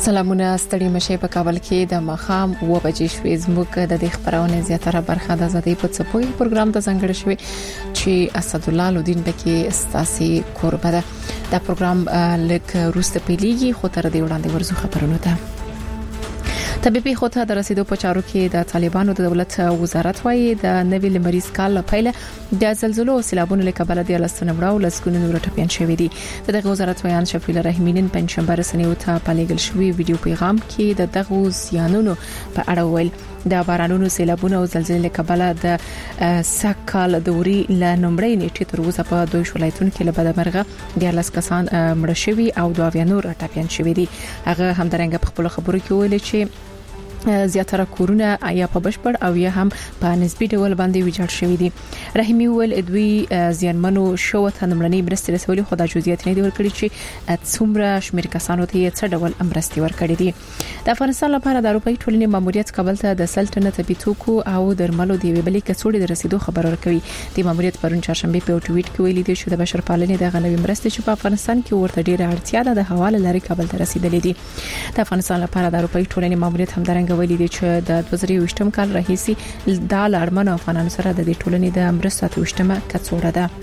سلامونه ستړي مشه په کابل کې د مخام و بجې شوې زموږ د دې خبرونه زیاتره برخه د ازادي په څپوي پروګرام ته څنګه شوې چې اسد الله لودین بکی استاسي قربه ده دا پروګرام لک روسته پیليږي خو تر دې وړاندې ورزو خبرونه ده طبيبي خوته د رسیدو په چارو کې د طالبانو د دولت وزارت وايي د نوي لمریز کال پیله د زلزلو او سیلابونو له کبله د لسنمړو لسګونو نور ټپيان شوې دي د وزارت ویان شفیل رحیمین پنځشنبه رسنیو ته په لګل شوی ویډیو پیغام کې د دغه زیانونو په اړه ویل د بارانونو سیلابونو او زلزلې له کبله د سکهال دوري ل نمبرې نیټه تر اوسه په دوه ولایتونو کې له بدمرغه د لاس کسان مړ شوي او دوه نور ټپيان شوي دي هغه همدارنګه په خپل خبرو کې ویل چې زیاتره کورونه یا په بشپړ او یا هم په نسبی ډول باندې ویجاړ شوی دي رحیمی ول ادوی زیانمنو شو ته نمړنی برسته رسولي خدای جزئیات نه دی ورکړي چې څومره شمیر کسانو ته څه ډول امرستي ورکړي دي د افغانستان لپاره د اروپאי ټولنې ماموریت کابل ته د سلطنت بیتوکو او درملو دی ویلي کڅوړي د رسیدو خبر ورکوي د ماموریت پرون چهارشنبه په ټویټ کې ویلي دی چې د بشر پالنې د غنوي مرستې چې په افغانستان کې ورته ډیره اړتیا ده د حواله لري کابل ته رسیدلې دي د افغانستان لپاره د اروپאי ټولنې ماموریت همدارنګه ویلي دی چې د 2023م کال راهیسي د لړمنو افغانانو سره د ټولنې د مرستو وشتمه کڅوړه ده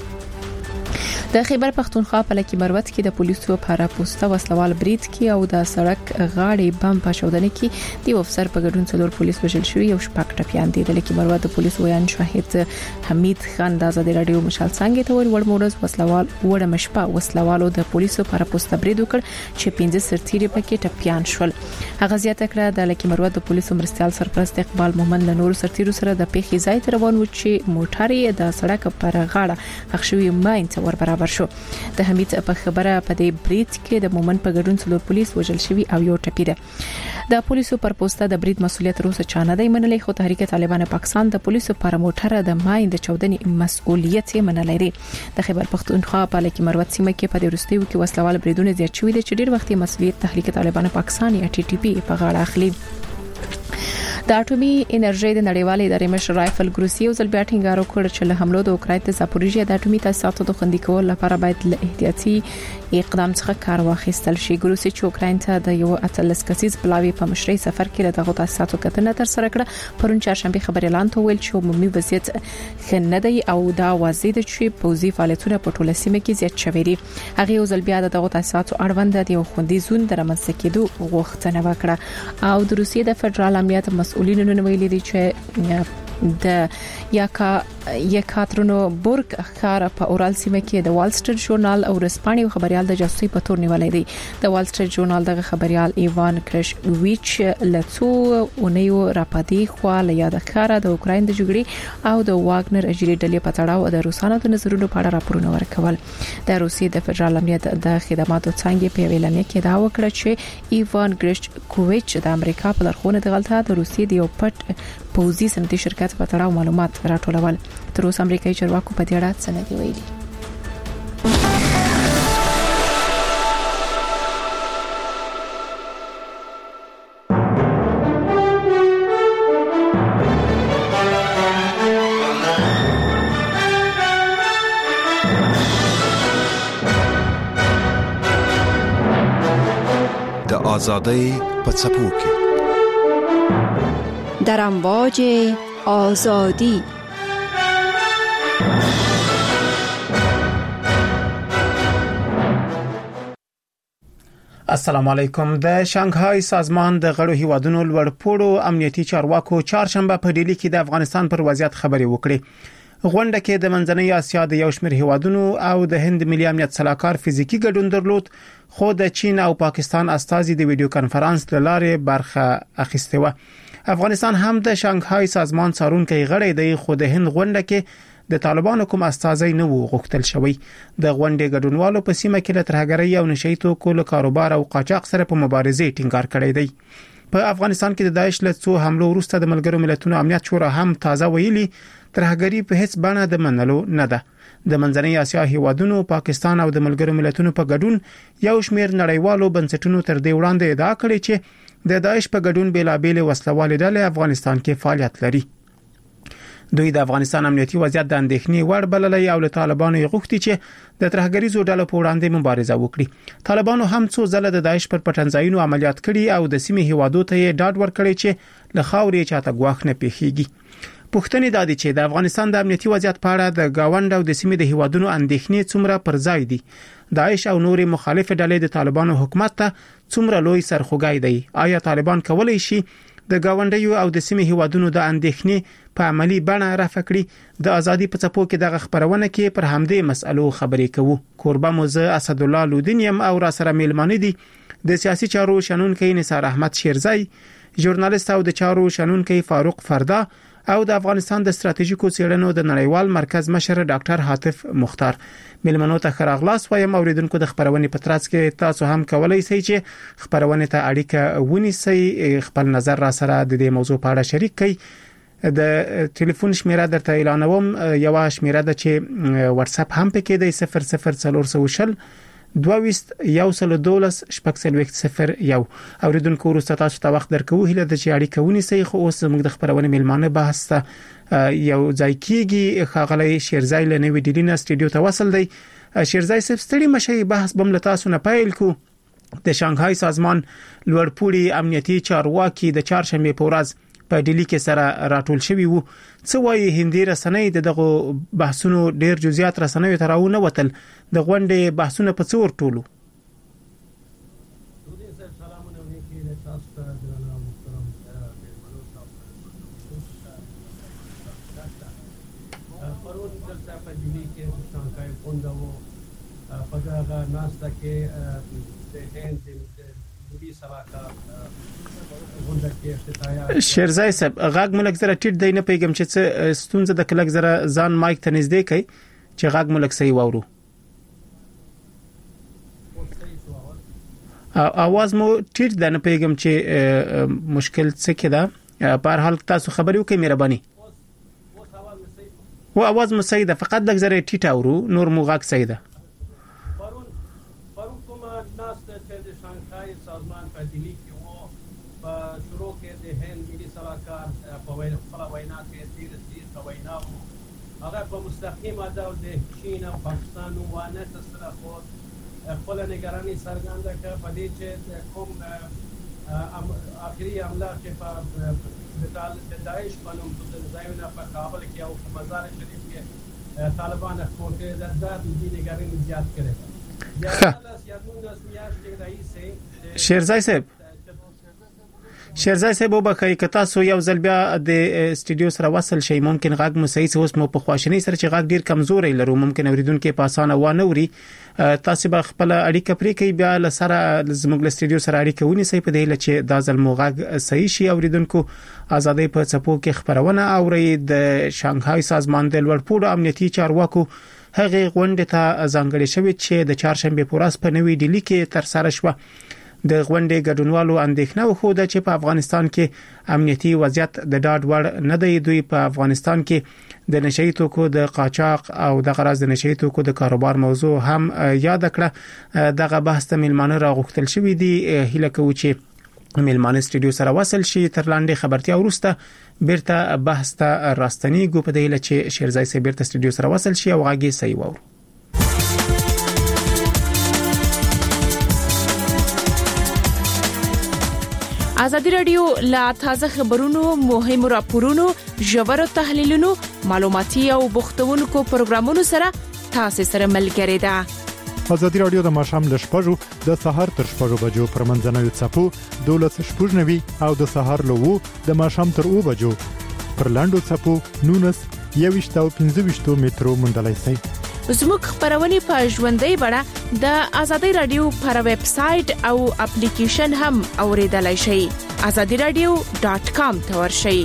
د خیبر پختونخوا په لکه مروت کې د پولیسو لپاره پوسټه وسلوال برید کې او د سړک غاړې بم په شودنه کې دی افسر په ګډون څلور پولیس وژل شوی او شپږ ټپيان دي د لکه مروت د پولیسو ویان شاهد حمید خان د آزادي رادیو مشال څنګه ته ور مورز وسلوال وړ مشپا وسلوالو د پولیسو لپاره پوسټه برید وکړ چې 15 سرتیري پکې ټپيان شول هغه زیاته کړه د لکه مروت د پولیسو مرستيال سرپرست اقبال مومن له نور سرتیرو سره د پیښې ځای ته روان و چې موټر یې د سړک پر غاړه خښوي ماین ته ور برابر شو د حمید په خبره په دې برید کې د مومن په ګډون څلور پولیس وژل شوی او یو ټپي ده د پولیسو پر پوسټه د برید مسولیت روسه چانه دی منلې خو تحریک طالبان پاکستان د پولیسو پر موټر د ماین د چودنې مسؤلیت منلې لري د خیبر پختونخوا په لکه مروت سیمه کې په وروستیو کې وسلوال بریدونه زیات شوي دي چې ډیر وخت مسؤلیت تحریک طالبان پاکستان یا ټي ټي پی په غاړه اخلي د اټومي انرژي د نړیوالې ادارې مشر رایفل ګروسی او ځل بیا ټینګار وکړ چې له حملو د اوکراین ته زاپوریژیا د اټومي تاسیساتو د خوندي کولو لپاره باید له احتیاطي اقدام څخه کار واخیستل شي ګروسی چې اوکراین ته د یو اتلس کسیز بلاوی په مشرۍ سفر کې دغه تاسیساتو کتنه تر سره کړه پرون چهارشنبه خبر اعلان ته ویل چې عمومي وضعیت خنه دی او دا واضح ده چې پوزي فعالیتونه په ټوله سیمه کې زیات شوي دي هغه ځل بیا دغه تاسیساتو اړوند د یو خوندي زون درمنځ کېدو غوښتنه وکړه او د روسیې د فدرال امنیت مسؤلینو نن ویلي دي چې د یکاترونبورګ ښار په اورال سیمه کې د وال سټریټ ژورنال او رسپاني خبريال د جاسوسي په تور نیولې دي د وال سټریټ ژورنال دغه خبريال ایوان کرشویچ لڅو اونیو راپاتي خو له یاد ښار د اوکراین د جګړې او د واګنر اجري ډلې په تړاو د روسانو د نظرونو په اړه راپورونه ورکول د روسي د فدرال امنیت د خدماتو څنګه په ویلانه کې دا وکړه چې ایوان کرشویچ د امریکا په لارښوونه د غلطه د روسي د یو پټ پوزي صنعتي شرکت په تړاو معلومات راټولول تر اوسه امریکایي چارواکو په دې اړه څه نه دی ویلي د آزادۍ په څپو کې در امواج آزادی السلام علیکم د شانګهای سازمان د غړو هیوادونو لوړپوړو امنیتي چارواکو چهارشنبه په ډیلی کې د افغانستان پر وضعیت خبري وکړي غونډه کې د منځنۍ اسیا د یو شمېر هیوادونو او د هند ملي امنیت سلاکار فزیکی ګډون درلود خو د چین او پاکستان استازي د ویډیو کانفرنس لاره برخه اخیسته و افغانستان هم د شانګهای سازمان څارونکي غړی دی خو د هند غونډه کې د طالبانو کوم استازي نه وو غوښتل شوی د غونډې ګډونوالو په سیمه کې له ترهګرۍ او نشئی توکو له کاروبار او قاچاق سره په مبارزه ټینګار کړی دی په افغانستان کې د داعش له څو حملو وروسته د ملګرو ملتونو امنیت شورا هم تازه ویلي ترهګری په هیڅ بڼه د منلو نه ده د منځنۍ اسیا هیوادونو پاکستان او د ملګرو ملتونو په ګډون یو شمېر نړیوالو بنسټونو تر دې وړاندې ادعا کړې چې د داعش په ګډون بیلابېل وسلوالې ډلې افغانستان کې فعالیت لري دوی د افغانستان امنیتي وضعیت د اندېښنې وړ بللې او له طالبانو غوښتي چې د ترهګریزو ډلو په وړاندې مبارزه وکړي. طالبانو هم څو ځله د داعش پر پټنځایونو عملیات کړي او د سیمې هیوادو ته ډاډ ورکړي چې له خاورې چاته ګواښ نه پیښیږي. پوښتنې دا دي چې د افغانستان د امنیتي وضعیت په اړه د گاوند او د سیمې د هیوادونو اندېښنې څومره پر ځای دي. داعش او نورې مخالف ډلې د طالبانو حکومت ته څومره لوی سرخوږی دی. آیا طالبان کولی شي د گاونډیو او د سیمې هیوادونو د اندېښنې په عملی بڼه رافع کړي؟ د ازادي په څپو کې دغه خبرونه کې پر همدې مسألو خبرې کوو. کوربه موزه اسد الله لودینیم او را سره میلمانه دي د سیاسي چارو شنونکي نثار احمد شیرزای، ژورنالیست او د چارو شنونکي فاروق فردا او د افغانستان د ستراتیژیکو څېړنو د نړیوال مرکز مشر ډاکټر حاتف مختار. میلمنو ته خراغلاس وایم. اوریدونکو د خبرونې په ترڅ کې تاسو هم کولای شئ چې خبرونه ته اړیکه ونیسئ، خپل نظر را سره د دې موضوع په اړه شریک کړئ. د ټلیفون شمیره درته اعلانوم، یو شمیره ده چې واتس اپ هم پکې دی 00440 22 112 0 اوریدونکو وروسته تاسو ته وخت درکو هله د اړیکه ونیسئ. خو اوس موږ د خبرونه میلمانه بحث ته یو ځای کیږي. خاغلی شیرزای له نوې ډیلی نه سټډیو ته وصل دی. شیرزای صاحب ستړي مشي بحث بم له تاسو نه پیل کو. د شانګهای سازمان لوړپوړي امنیتي چارواکي د چهارشنبه په ورځ په ډیلی کې سره راټول شوی وو. څه وایي هندي رسنۍ دغه بحثونو ډیر جزئیات رسنۍ ته راونه وتل؟ د غونډې بحثونه په څور ټولو؟ شیرزای صاحب غاګ ملک زره ټیټ دی، نه پیګم چې څه ستونزه د کلک زره ځان مایک ته نږدې کړي چې غاګ ملک صحیح واورو. اواز مو ټیټ ده، نه پیګم چې مشکل څه کې ده. په هر حال تاسو خبرې وکړئ مهرباني. و اواز مو صحیح ده، فقط د زره ټیټ اورو، نور مو غاګ صحیح ده. شروع کې د هند ملي سلاکار په وینا کې د سیاسي وینا هغه په مستقیمه ډول د چین او پاکستان وانه سره خپل نگرانی څرګنده کړه په دې چې کوم اخري حمله چې په داعش باندې په ځایونه په کابل کې او په مزار شریف کې طالبان خپل د دې نگرانی زیات کړي. شیرزای صاحب وبخښئ که تاسو یو ځل بیا د سټډیو سره وصل شئ، ممکن غږ مو صحیح اوس مو په خواشنۍ سره چې غږ ډیر کمزوري لرو، ممکن اوریدونکو په اسانه وانه وري. تاسو به خپل اړیکه پرې کوي بیا لسره زموږ له سټډیو سره اړیکه ونیسئ په دې لچې دا ځل مو غږ صحیح شي. اوریدونکو ازادي په څپو کې خبرونه اوري. د شانګهای سازمان د لوړپوړو امنیتي چارواکو هغه غونډه ته ځانګړې شوې چې د چهارشنبه په ورځ په نوې ډیلی کې تر سره شوه. د غونډې ګډونوالو اندېښنه وښوده چې په افغانستان کې امنیتي وضعیت د ډاډ وړ نه دی. دوی په افغانستان کې د نشئی توکو د قاچاق او د غرض د نشئی توکو د کاروبار موضوع هم یاد کړه. دغه بحث ته میلمانه راغوښتل شوې دي. هیله کوو چې میلمانه سټډیو سره وصل شي. تر لاندې خبرتیا وروسته بیرته بحث ته راستنیږو په دې لچې شیرزای سي بیرته سټډیو سره وصل شي او غاګي صحیح وورو. ازادي رادیو لا تازه خبرونو، مهمو راپورونو، ژورو تحلیلونو، معلوماتي او بوختونکو پروګرامونو سره تاسو سره ملګری ده. ازادي رادیو د ماښام ل 6:00 د سحر تر 6:00 بجو پر منځنوي څپو 12:90 او د سحر له 2 د ماښام تر 2 بجو پر لاندو څپو 19 21 او 25 مترو مندلای شي. زموږ خبرونه په ژوندۍ بڼه د ازادي رادیو پر ویب سټ او اپلیکیشن هم اوریدلای شئ. azadiradio.com ته ورشئ.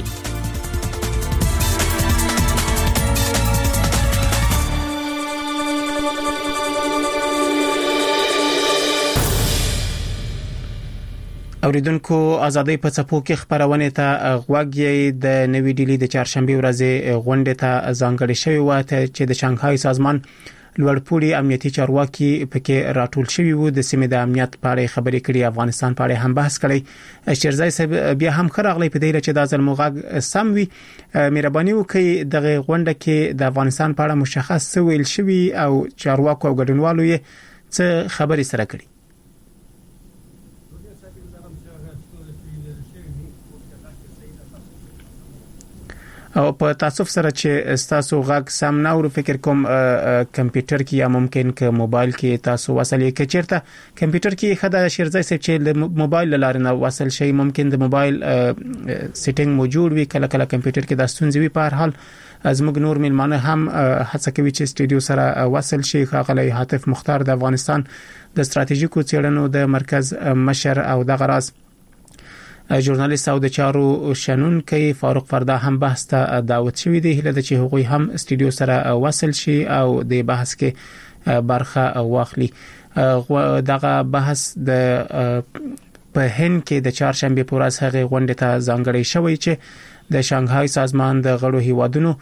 اوریدونکو ازادي په څپو کې خبرونه ته غوږی د نوې ډیلی د چهارشنبه ورځې غونډه ته ځانګړې شوې و چې د شانګهای سازمان لوړپوړي امنیتي چارواکي پکې راټول شوی وو د سیمې د امنیت په اړه خبرې کړي افغانستان په اړه هم بحث کړي شیرزای صاحب بیا هم خراغلی په دې چې د ځلمغه سم وي مهرباني وکړئ دغه غونډه کې د افغانستان په اړه مشخص ویل شوی او چارواکو او ګډونوالو یې څه خبرې سره کړي او په تاسو سره چې تاسو غږ سم نه ور فکر کوم کمپیوټر کې یا ممکن ک موبایل کې تاسو وصل کې چیرته کمپیوټر کې خدای شیرزای صاحب چې موبایل لاره نه وصل شي ممکن د موبایل سیټینګ موجود وي کله کله کمپیوټر کې د ستونزې وي په هر حال زموږ نور ملمانه هم هڅه کوي چې سټډیو سره وصل شي خاغلی حاتف مختار د افغانستان د ستراتیژیکو څېړنو د مرکز مشر او د غراز ژورنالیست او د چارو شنونکي فاروق فردا هم بحث ته دعوت شوی دی هله د چې هغوی هم سټډیو سره وصل شي او د بحث کې برخه واخلي دغه بحث د په هند کې د چهارشنبه په ورځ هغه غونډه ته ځانګړی شوی چې د شانګهای سازمان د غړو هیوادونو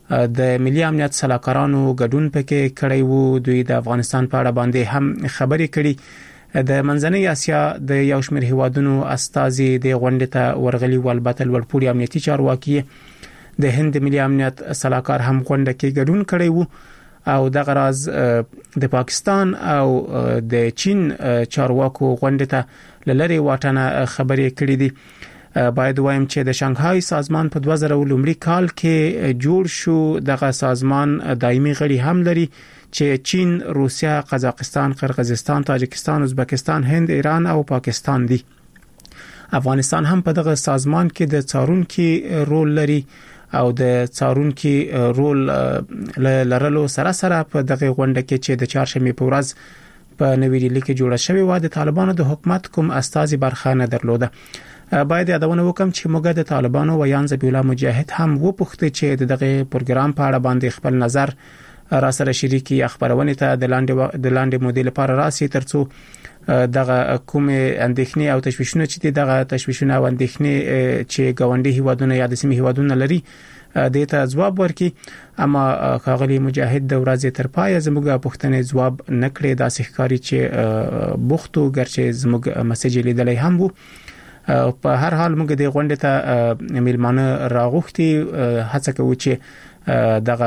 د ملي امنیت سلاکارانو ګډون پکې کړی وو دوی د افغانستان په اړه باندې هم خبرې کړي د منځنۍ اسیا د یو شمېر هیوادونو استازي د غونډې ته ورغلي والبته لوړپوړي امنیتي چارواکي د هند ملي امنیت سلاکار هم غونډه کې ګډون کړی وو او د غراز د پاکستان او د چین چارواکو غونډه ته لری واټنه خبرې کړې دي باید وایم چې د شانګهای سازمان په 2000 کال کې جوړ شو دغه سازمان دایمي غړي هم لري چې چین، روسیا، قزاقستان، قرغیزستان، تاجکستان، ازبکستان، هند، ایران او پاکستان دي. افغانستان هم په دغه سازمان کې د څارونکو رول لري او د څارونکو رول لرلو سره سره په دغه غونډه کې چې د چهارشنبه په ورځ په نوې ډیلي کې جوړه شوې و د طالبانو د حکومت کوم استازي برخه نه درلوده. باید یادونه وکم چې موږ د طالبانو ویان ذبیح الله مجاهد هم وپوښتل چې دغه پروګرام په اړه باندې خپل نظر را سره شریکي خبرونه ته د لاندې مودې لپاره راسي ترڅو دغه کوم اندېښنې او تشویشونه چې دغه تشویشونه او اندېښنې چې ګاونډي هیوادونه یا د سیمې هیوادونه لري د ته جواب ورکړي اما خاغلی مجاهد د ورځې تر پای زموږ پوښتنې جواب نکړي د ښکاری چې بوختو ګرچې زموږ مسیج لیدلې هم وو په هر حال موږ د غونډې ته میلمانه راغوښتي هڅه کوو چې دغه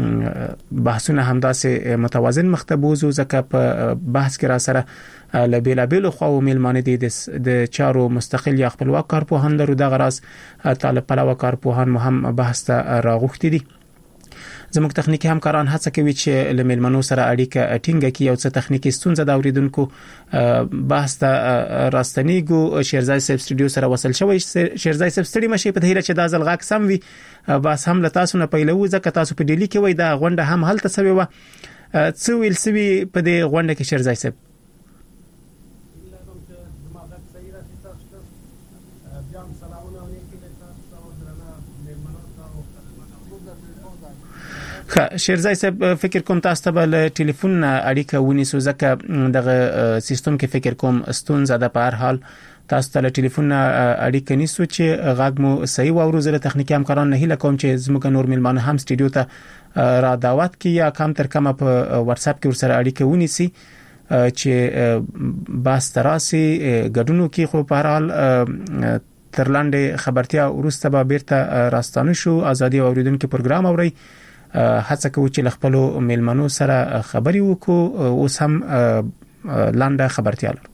بحثونه همداسې متوازن مختبوزو ځکه په بحث کې را سره لبیلابیل خو میلمانه دي د چارو مستقل یا خپلواک کارپوهان لرو د غراس طالب پلوه کارپوهان هم بحث ته راغوښتي دي زموږ تخنیکی همکاران هڅه کوي چې لمنمنو سره اړیکه ټینګه کړي او څه تخنیکی ستونزه د اوریدونکو بحث ته راستنیګو شیرزای سب سټډیو سره وصل شوی شیرزای سب سټډیو مشه په دهیره چې د ازلغاک سم وي بس هم له تاسو نه پیلو ځکه تاسو په ډیلی کې وای دا غونډه هم هلته سوي و څو ویل سوي په دې غونډه کې شیرزای سب شیرزای صاحب فکر کوم تاسو ته له ټلیفون اړیکه ونیسو ځکه دغه سیستم کې فکر کوم ستونزه ده په هر حال تاسو ته له ټلیفون اړیکه نیسو چې غږ مو صحیح واورو زره تخنیکی همکاران نه هیله کوم چې زموږ نور ملمانه هم سټډیو ته را دعوت کی یا کم تر کمه په واتس اپ کې ورسره اړیکه ونیسي چې باس تراسي ګډونو کې خو په هر حال ترلاندې خبرتیا ورسته به بیرته راستانه شو ازادي اوریدونکو پروګرام اوري هڅه کوي چې خپل میلمنو سره خبري وکړو اوس هم لاندې خبرتیا لرو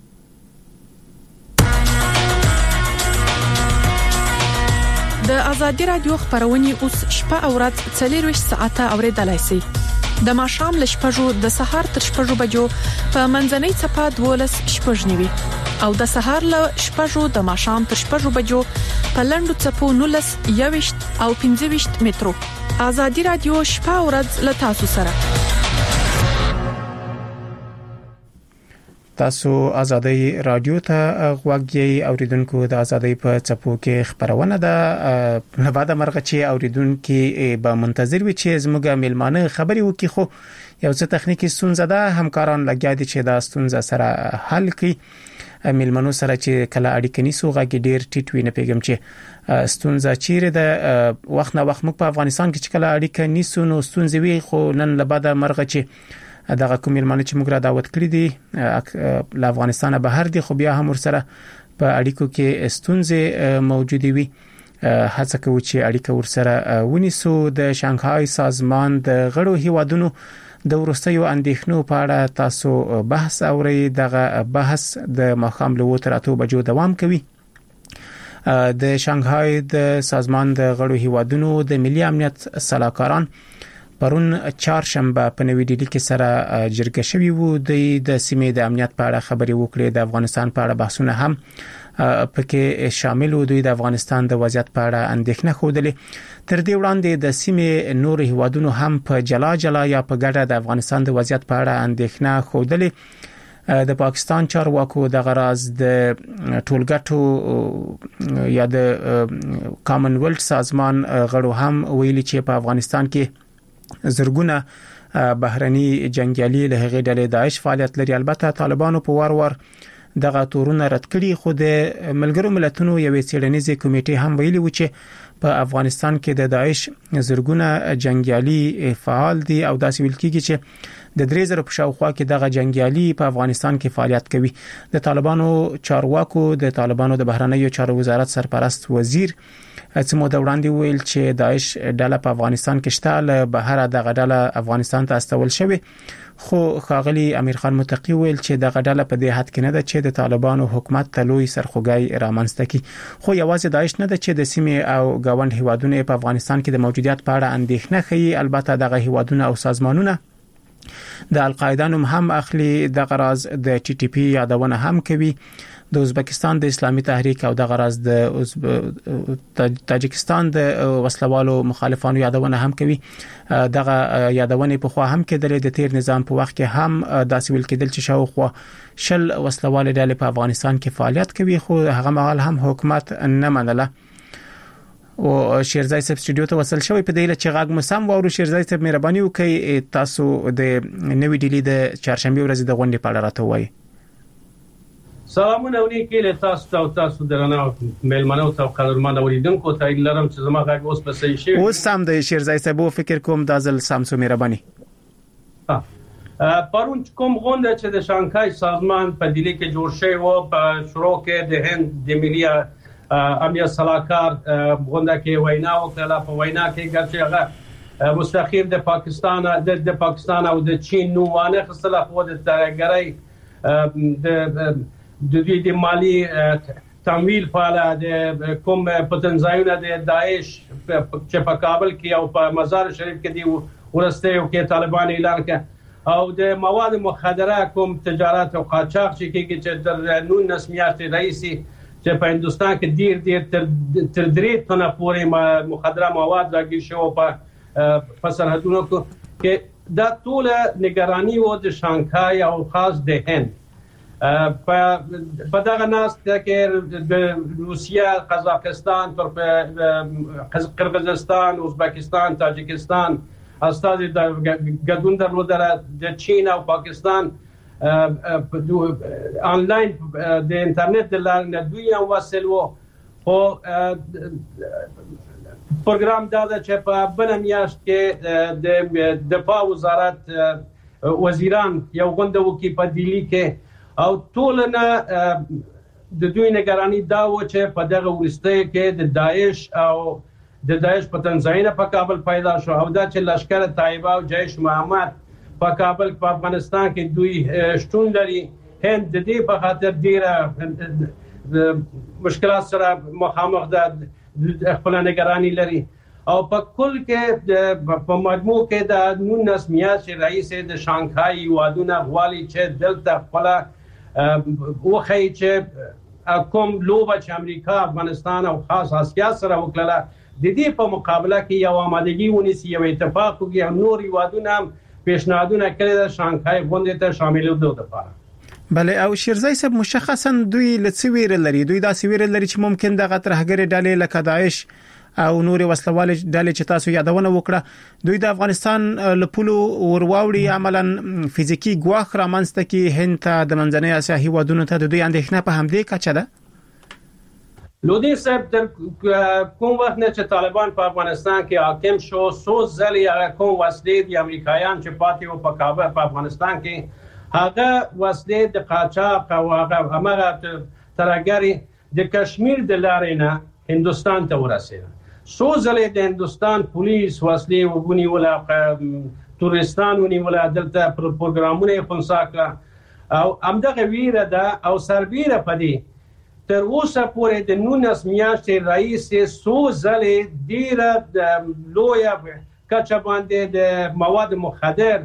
د ازادي رادیو خبرونه اوس شپه او ورځ 24 ساعته اوریدلای شئ د ماښام ل شپږو د سهار تر شپږو بجو په منځنۍ صفه 12 شپږنیوي او د سهار ل شپږو د ماښام تر شپږو بجو په لندو صفو 19 یوشت او 15 مترو ازادي رادیو شپه او ورځ ل تاسو سره تاسو ازادي رادیو ته غوږی اوریدونکو د ازادي په چپو کې خبرونه ده نه بعد مرغه چې اوریدونکو به منتظر وي چې زموږ میلمانه خبري وکړي خو یو څه تخنیکی ستونزه ده همکاران لګیا دي چې دا ستونزه سره حل کړي میلمنو سره چې کله اړیکې نیسو غږی ډیر ټیټ وي. نه پیګم چې ستونزه چیرې د وخت نه وخت موږ په افغانستان کې چې کله اړیکې نیسو نو ستونزې وي، خو نن له بعده مرغه چې دغه کوم میلمنو چې موږ را دعوت کړی دي له افغانستان بهر دي، خو بیا هم ورسره په اړیکو کې ستونزې موجود وي. هڅه کوو چې اړیکه ورسره ونیسو. د شانګهای سازمان د غړو هیوادونو د ورستیو اندېښنو په اړه تاسو بحث اورئ. دغه بحث د ماښام له 8 تر 8 بجو دوام کوي. د شانګهای د سازمان د غړو هیوادونو د ملي امنیت صلاحکاران پرون چهارشنبه په نوې ډیلي کې سره جرګه شوی وو. د سیمې د امنیت په اړه خبرې وکړې. د افغانستان په اړه بحثونه هم پکې شامل وو. دوی د افغانستان د وضعیت په اړه اندېښنه خوده. تر دې وړاندې د سیمې نور هیوادونو هم په جلا جلا یا په ګډه د افغانستان د وضعیت په اړه اندېښنه خوده. د پاکستان چارواکو د غراز د ټولګټو یا د کامن ویلث سازمان غړو هم ویلي چې په افغانستان کې زرګونه بهرني جنگیالي له هغې ډلې داعش فعالیت لري. البته طالبانو په وار وار دغه تورونه رد کړي، خو د ملګرو ملتونو یوې څېړنیزې کمیټې هم ویلي و چې په افغانستان کې د داعش زرګونه جنگیالي فعال دي او داسې ویل کېږي چې د 3000 په شاوخوا کې دغه جنگیالي په افغانستان کې فعالیت کوي. د طالبانو چارواکو د طالبانو د بهرنیو چارو وزارت سرپرست وزیر څه موده وړاندې ویل چې داعش ډله په افغانستان کې شته، له بهر دغه ډله افغانستان ته استول شوی. خو ښاغلي امیر خان متقی ویل چې دغه ډله په دې حد کې نه ده چې د طالبانو حکومت ته لوی سرخوږی رامنځته کړي. خو یوازې داعش نه ده چې د سیمې او ګاونډ هیوادونو په افغانستان کې د موجودیت په اړه اندېښنه ښيي. البته دغه هیوادونه او سازمانونه د القاعده نوم هم اخلي. د غراز د ټي ټي پی یادونه هم کوي. د ازبکستان د اسلامي تحریک او د غراز د تاجکستان د وسلوالو مخالفانو یادونه هم کوي. دغه یادونه په خوا هم کېدل. د تیر نظام په وخت کې هم داسې ویل کېدل چې شاوخوا 10 وسلوال ډلې په افغانستان کې فعالیت کوي، خو هغه مهال هم حکومت نه منله. او شیرزای صاحب سټوډیو ته وصل شوی په دې لچ غاګ مسام وورو. شیرزای صاحب مهرباني وکړئ تاسو د نوې ډیلی د چهارشنبه ورځ د غونډې په اړه راته وایي. سلامونه ونیکي له تاسو درنه مېلمنو ته قدرمن اوریدونکو ته لرم چې زما غږ اوس په صحیح شي. اوس سم د شیرزای صاحب فکر کوم د ځل سامسو مهرباني. پرون کوم غونډه چې د شانګهای سازمان په دلی کې جوړ شوی و په شروع کې د هند د ملي امنیت صلاحکار غونډه کې وینا وکړه. په وینا کې ګرځي هغه مستقیم د پاکستان او د چین نو وانه خصله خو د ترګرۍ د دې مالی تمویل فعال د کوم پتنځایونه د داعش چې په کابل کې او په مزار شریف کې دی ورسته او کې طالبان اعلان کړ او د مواد مخدره کوم تجارت او قاچاق چې کېږي چې در 19 میاشتې رئیسي چې په هندستان کې ډیر تر 3 ټنه پورې مخدره مواد راګیر شو په سرحدونو کې. دا ټول نگرانی و د شانګهای او خاص د هند په دغه ناس کې د روسیا، قزاقستان، قرغیزستان، ازبکستان، تاجکستان استاد د ګډون درلودل. د چین او پاکستان آنلاین د انټرنیټ د لارې دوی هم وصل وو. خو پروګرام دا چې په بل میاشت کې د دفاع وزارت وزیران یو غونډه وکړي په دلی کې او ټولنه د دوی نگرانی دا و چې په دغه ورسته کې د داعش او د داعش پتنځایونه په کابل پیدا شو او دا چې لشکره طیبه او جیش محمد په کابل په افغانستان کې دوی شتون لري. هند د دې په خاطر ډیره مشکلات سره مخامخ ده، خپل نگرانی لري او په کل کې په مجموع کې د 19 میاشتې رئیس د شانګهای هیوادونه غواړي چې دلته خپل وخی چې کوم لوبه چې امریکا، افغانستان او خاص اسیا سره وکړه د دې په مقابله کې یو آمادګي ونیسي، یو اتفاق وکړي او نور هیوادونه پیشنهادونه کړي د شانګهای غونډې ته شاملېدو لپاره. بله او شیرزای صاحب مشخصا دوی لڅویر لري، دوی دا سویر لري چې ممکن د غترهګری ډلې لکه داعش او نور وسلوال ډلې چې تاسو یادونه وکړه دوی د افغانستان لپاره ورواوړي عملاً فزیکی ګواښ رامنځته کی هند ته د منځنۍ اسیا هیوادونو ته د دوی اندېښنه په همدې کچه ده. لودي صاحب در کوم وخت نه چې طالبان په افغانستان کې حاکم شو سو ځلې کوم وسلې د امریکایان چې پاتې وو په کابل په افغانستان کې هغه وسلې د قاچاق او هغه ترګری د کشمیر د لارې نه هندستان ته ورسېده. سو ځلې د هندستان پولیس وسلې وبونی ولا تورستان ونی ولا دلته پروګرامونه خنثی کړه او همدغه ویره ده او سربیره پدې تر اوسه پورې د 19 میاشتې رئیس سو ځلې ډیره د لویا کچه باندې د مواد مخدر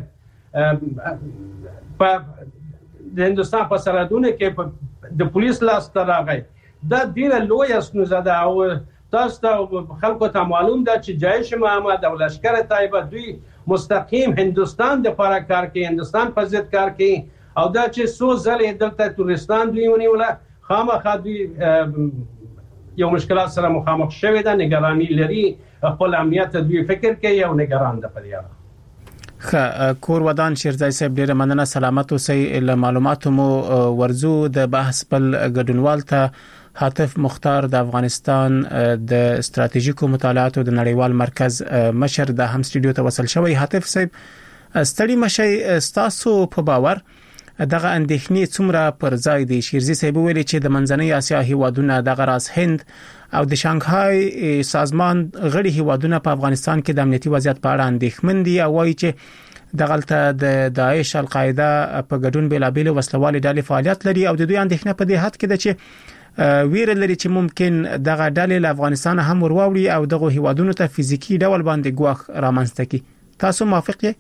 په د هندستان په سرحدونو کې د پولیس لاس ته راغی. دا ډیره لویا ستونزه ده او تاسو ته خلکو ته معلوم ده چې جیش محمد او لشکر طیبه دوی مستقیم هندستان د لپاره کار کوي، هندستان په ضد کار کوي او دا چې سو ځلې دلته تورستان دوی ونیوله خامخا دوی یو مشکلات سره مخامخ شوی ده، نگرانی لري، خپل امنیت دوی فکر کوي او نگران ده په دې. کور ودان شیرزای صاحب ډیره مننه، سلامت اوسئ. له معلوماتو مو ورزو د بحث بل ګډونوال ته حاتف مختار د افغانستان د استراتیژیکو مطالعاتو د نړیوال مرکز مشر د هم سټډیو ته وصل شوی. حاتف صاحب ستړي مشي ستاسو په باور دغه اندېښنې څومره پر ځای دي؟ شیرزي صاحب ویلي چې د منځنۍ اسیا هیوادونه دغه راس هند او د شانګهای سازمان غړي هیوادونه په افغانستان کې د امنیتي وضعیت په اړه اندېښمن دي او وایي چې دغلته د داعش القاعده په ګډون بلابل وسلوال ډلې فعالیت لري او د دوی اندېښنه په دې حد کې ده چې ویره لري چې ممکن دغه ډلې له افغانستان هم ورواوړي او دغه هیوادونو ته فزیکی ډول باندې ګواښ رامنځته کړي. تاسو موافق یې؟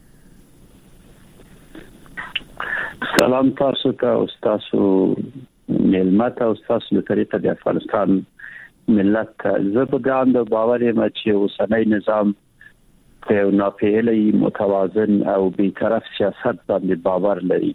سلام تاسو ته او تاسو ملمت او تاسو له طریقه د افغانستان ملت زه په ګاند باور یم چې اوسنۍ نظام په ناپېلې متوازن او بیطرف سیاست باندې باور لري.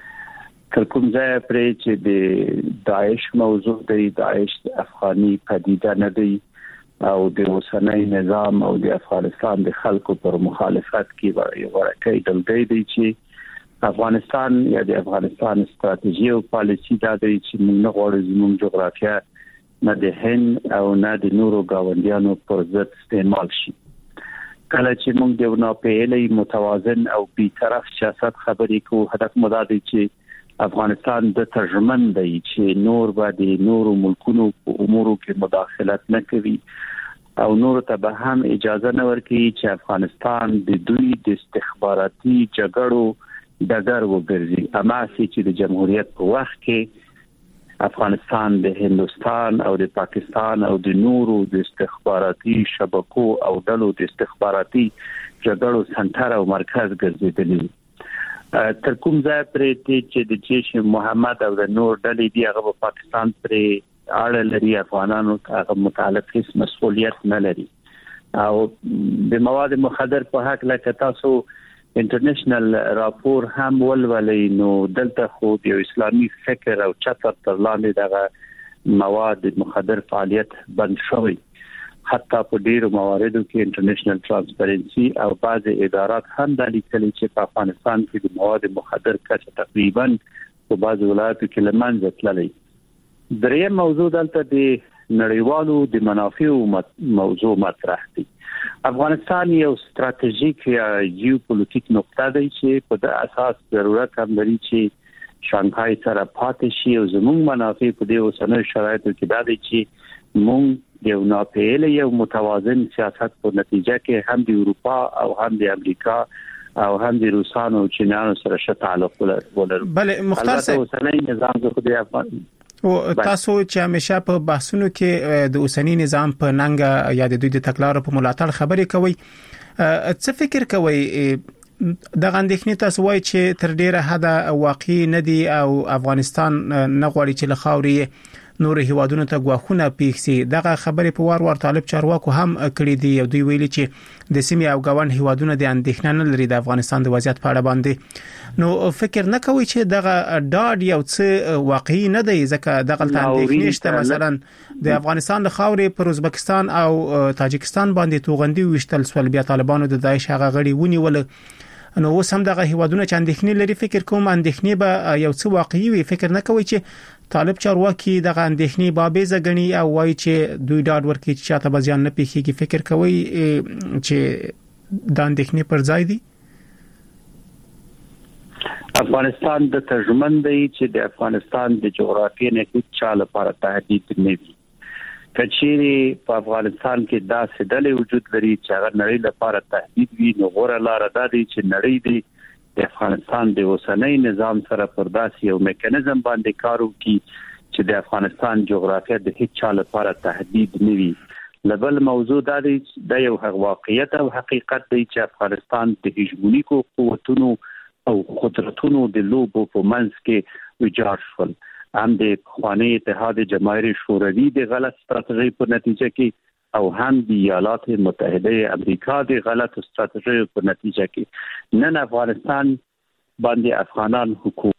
کوم ځای پرې چې د داعش موضوع دی، داعش افغاني پدیده نه دی او د اوسنۍ نظام او د افغانستان د خلکو پر مخالفت کې یو ورکه دلګی دی چې افغانستان یا د افغانستان استراتیژي او پالیسی دا دی چې موږ نه غواړو زموږ جغرافیه نه د هند او نه د نورو گاونډیانو پر ضد استعمال شي. کله چې موږ د ناپېلې متوازن او بیطرف سیاست خبرې کوو، هدف مو دا دی چې افغانستان د ترجمن دی چې نور به د نورو ملکونو په امورو کې مداخلت نه کوي او نور ته به هم اجازه نه ورکوي چې افغانستان د دوی د استخباراتي جګړو دغه وګرځي. اماسي چې د جمهوریت په وخت کې افغانستان د هندستان او د پاکستان او د نورو د استخباراتي شبکو او ډلو د استخباراتي جګړو سنټر او مرکز ګرځیدلی. تر کوم ځای پرې چې د جیش محمد او د نور ډلې دی هغه په پاکستان پرې اړه لري، افغانانو هغه متعلق هیڅ مسؤلیت نه لري او د مواد مخدر په حق لکه تاسو انټرنیشنل راپور هم ولولې نو دلته خو د اسلامي فکر او چتر تر لاندې دغه مواد مخدر فعالیت بند شوی. حتی په ډیرو مواردو کې انټرنیشنل ترانسپیرنسي او بعض ادارات هم د لیکلي چې په افغانستان کې د مواد مخدر کچه تقریبا په بعض ولایتو کې لمنځه تللی. دریم موضوع دلته د نړیوالو د منافعو موضوع مطرح دی. افغانستان یو ستراتیژیک یا جیوپولیټیک نقطه دی چې په د اساس ضرورت هم لري چې شانګهای سره پاتې شي او زموږ منافع په دې اوسنۍ شرایطو کې دا دی چې موږ یو ناپېلې یو متوازن سیاست په نتیجه کې هم د اروپا او هم د امریکا او هم د روسانو او چینانو سره ښه تعلق ولرو. بله مختار صاحب اوسنۍ نظام خو د افغان او تاسو چې همیشه په بحثونو کې د اوسنی نظام په ننګ یا د دوی د تکلار په ملاتړ خبرې کوي، څه فکر کوي د غندښنې تاسو وایي چې تر ډیره حد واقعي نه دی او افغانستان نه غواړي چې له خاورې نور هیوادونو ته غواخونه پیښسي. دغه خبرې په وار وار طالب چارواکو هم کړې دي. دوی ویلي چې د سیمې او غوان هیوادونو د اندېښنه نه لري د افغانستان د وضعیت په اړه باندې. نو فکر نه کوي چې دغه ډاډ یو څه واقعي نه دی، ځکه دغه اندېښنې شته. مثلا د افغانستان د خاورې پر ازبکستان او تاجکستان باندې توغندي وشتل سول، بیا طالبانو د داعش هغه غړي ونیول. نو اوس هم دغه هیوادونه چې اندېښنې لري، فکر کوم اندېښنې به یو څه واقعي وي. فکر نه کوي چې طالب چارواکي دغه اندېښنې بابیزه غني او وایي چې دوی ډاډ ورکړي چې چاته به ځان نه پیښیږي. فکر کوي چې د اندېښنې پر ځای دي. افغانستان د ترجمن دی چې د افغانستان د جغرافیې نه هیڅ چا لپاره تهدید نه وي. کچېری په افغانستان کې داسې ډلې وجود لري چې هغه نړۍ لپاره تهدید وي، نو غوړه لار ده چې نړۍ دی د افغانستان د اوسنۍ نظام سره پر داسې یو میکانیزم باندې کار وکړي چې د افغانستان جغرافیه د هیڅ چا لپاره تهدید نه وي. لبل موضوع دا دی د یو واقعیت او حقیقت دی چې افغانستان د هجمونیکو قوتونو او قدرتونو د لوبو په منځ کې ویجاړ شول. هم د خوانی اتحاد جماهیر شوروي د غلط ستراتیژي په نتیجه کې او هم د ایالات متحده امریکا د غلط ستراتیژي په نتیجه کې نن افغانستان باندې افغانان حکومت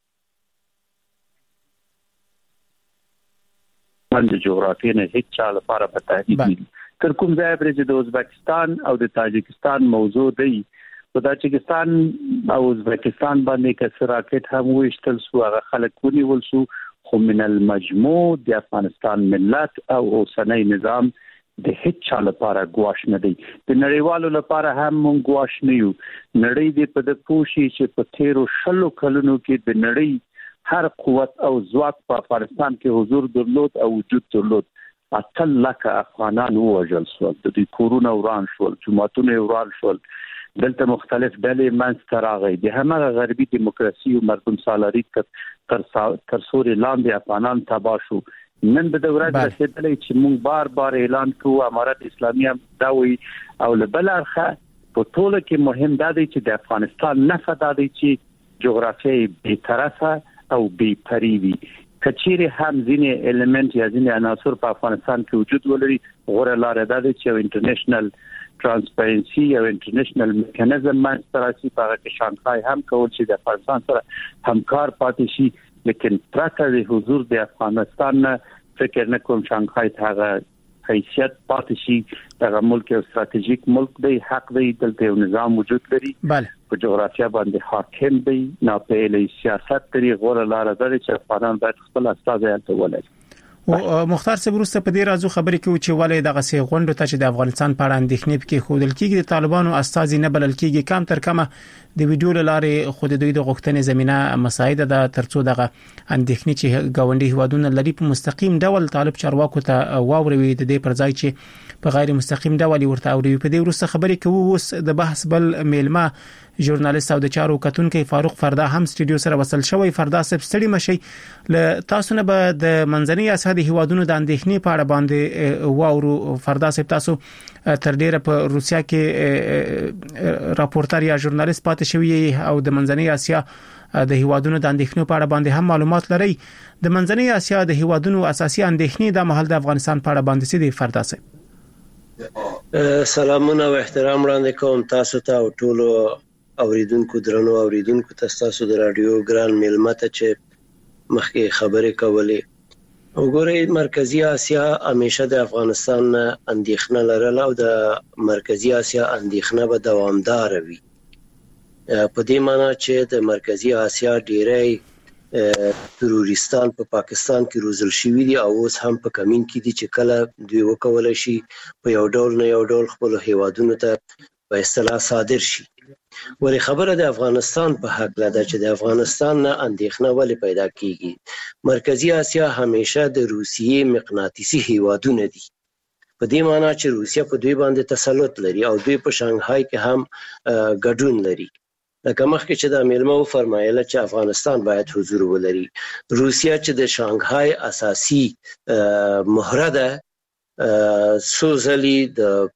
باندې جغرافیه نه هیڅ چا لپاره په تهدید دي. تر کوم ځای پرې د ازبکستان او د تاجکستان موضوع دی، په تاجکستان او ازبکستان باندې کسر راکټ هم وشتل سو، هغه خلک ونیول سو، خو من المجموع د افغانستان ملت او اوسنۍ نظام د هیڅ چا لپاره ګواښ نه دی. د نړیوالو لپاره هم مونږ ګواښ نه یو. نړۍ دې په د پوښي چې په 13 کلونو کې د نړۍ هر قوت او ځواک په افغانستان کې حضور درلود او وجود درلود. 8 لک افغانان وژل شول، د دې کورونه وران شول، جماعتونه وران شول، دلته مختلف ډلې منځ راغلي. د همغه غربي دیموکراسي او مردم سالاري تر سوري لاندې افغانان تباه شو. نن به د ورځ رسیدلې چې موږ بار بار اعلان کوو امارت اسلامي هم دا وی او لبل اخر په ټوله کې مهم دا دی چې د افغانستان نه فدا دی چې جغرافیایي بې طرفه او بې پري وي. کچېری هم ځینې الیمنت یا ځینې عناصر په افغانستان کې وجود ولري، غوړه لار ده چې انټرنیشنل ترانسپیرنسي او انټرنیشنل میکانیزم مانستراسي په هغه کې شانګهای هم کول چې د افغانستان سره همکار پاتې شي. لیکن پرته د حضور د افغانستان فکر نه کوم شانګهای ته حیثیت پاتې شي. دغه ملک یو ستراتیژیک ملک دی، حق دی، دلته یو نظام وجود لري، په جغرافیه باندې حاکم دی، ناپېلې سیاست لري. غوړه لار ده چې افغانان باید خپل استازي هلته ولري. او مختار صاحب وروسته په دې راځو خبرې کوي چې ولې دغه سي غونډه ته چې د افغانستان په اړه اندېښنې پکې خودل کېږي، د طالبانو استازي نه بلل کېږي، کم تر کمه د ویډیو لارې خود دوی د غوښتنې زمينه مساعده ده ترڅو دغه اندېښنې چې گاونډي هیوادونه لري په مستقیم ډول طالب چارواکو ته واوروي، د دې پر ځای چې په غیر مستقیم ډول ورته اوري. په دې وروسته خبرې کوي اوس د بحث بل میلمه ژورنالیست او د چارو کتونکو فاروق فردا هم سټډیو سره وصل شوی. فردا صاحب ستړي مشي له تاسو نه به د منځنۍ اسیا د هیوادونو د اندېښنې په اړه باندې واورو. فردا صاحب تاسو تر ډیره په روسیا کې راپورټر یا ژورنالیست پاتې شوی او د منځنۍ اسیا د هیوادونو د اندېښنو په اړه باندې هم معلومات لري. د منځنۍ اسیا د هیوادونو اساسي اندېښنې د محل د افغانستان په اړه باندې سي. فردا صاحب سلامونه او احترام وړاندې کوم تاسو ته او ټولو اوریدونکو درنو اوریدونکو تاسو د رادیو ګران میلمته چې مخکې خبرې کولې. وګورئ مرکزی اسیا همیشه د افغانستان اندېښنه لرله او د مرکزی اسیا اندېښنه به دوامدار وي. په دې معنی چې د مرکزی اسیا ډیری تروریستان په پاکستان کې روزل شوي دي او اوس هم په کمین کې دي چې کله دوی وکولای شي په یو ډول نه یو ډول خپل هیوادونو ته په اصطلاح صادر شي. ولی خبره د افغانستان په حق ده چې د افغانستان نه اندېښنه ولې پیدا کیږي. مرکزی اسیا همیشه د روسیې مقناطیسي هیوادونه دي، په دې معنی چې روسیا په دوی باندې تسلط لري او دوی په شانګهای کې هم ګډون لري. لکه مخکې چې د میلمه و فرمایله چې افغانستان باید حضور ولري. روسیا چې د شانګهای اساسي مهره ده، څو ځلې د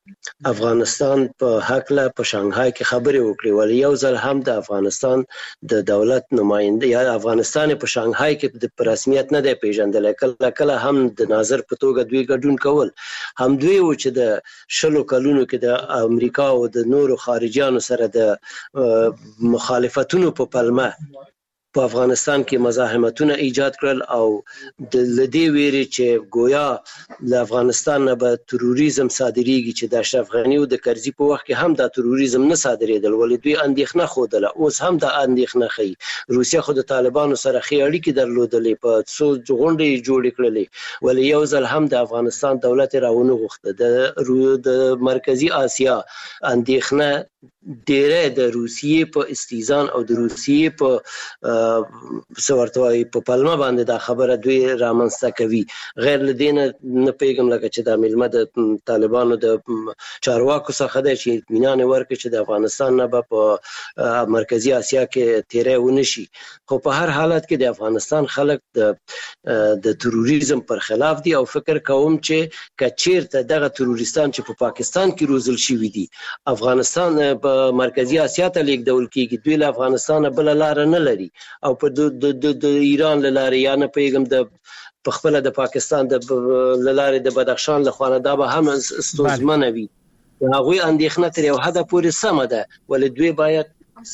افغانستان په حق له په شانګهای کې خبرې وکړي، ولې یو ځل هم د افغانستان د دولت نماینده یا افغانستان په شانګهای کې د رسمیت نه دی پیژندل، کله هم د ناظر په توګه دوی ګډون کول. هم دوی و چې د 20 کلونو کې د امریکا او د نورو خارجيانو سره د مخالفتونو په پلمه په افغانستان کې مزاحمتونه ایجاد کړل او د لدی ویری چې گویا د افغانستان نه به تروریزم صادریږي، چې د اشرف غنی او د کرزي په وخت کې هم د تروریزم نه صادریدل، ولې دوی اندېښنه خوده، اوس هم د اندېښنه خي. روسیا خو د طالبانو سره خې اړیکې درلودلې، په څو غونډې جوړې کړلې، ولې یو ځل هم د افغانستان دولت راونه غوښته. د مرکزی آسیا اندېښنه ډیره د روسیې په استیزان او د روسیې په سورتوي په پلمه باندې دا خبره دوی رامنځته کوي. غیر لدینه نه پیغام لکه چې د ملمه د طالبانو د چارواکو څخه د چې اطمینان ورکړي چې د افغانستان نه په مرکزی آسیا کې تیرې ونشي. خو په هر حالت کې د افغانستان خلک د تروریزم پر خلاف دي او فکر کوم چې کچیرته دغه تروریستان چې په پاکستان کې روزل شوی دي افغانستان په مرکزی آسیا ته لیږدول کیږي، دوی له افغانستان بل لار نه لري او په د ایران لاره یا نه پیغام د خپل د پاکستان د لاره د بدخشان له خوانه دا به هم استوزمنه وي. هغه اندېښنه تر یو حد پورې سم ده، ولې دوی باید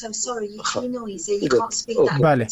بله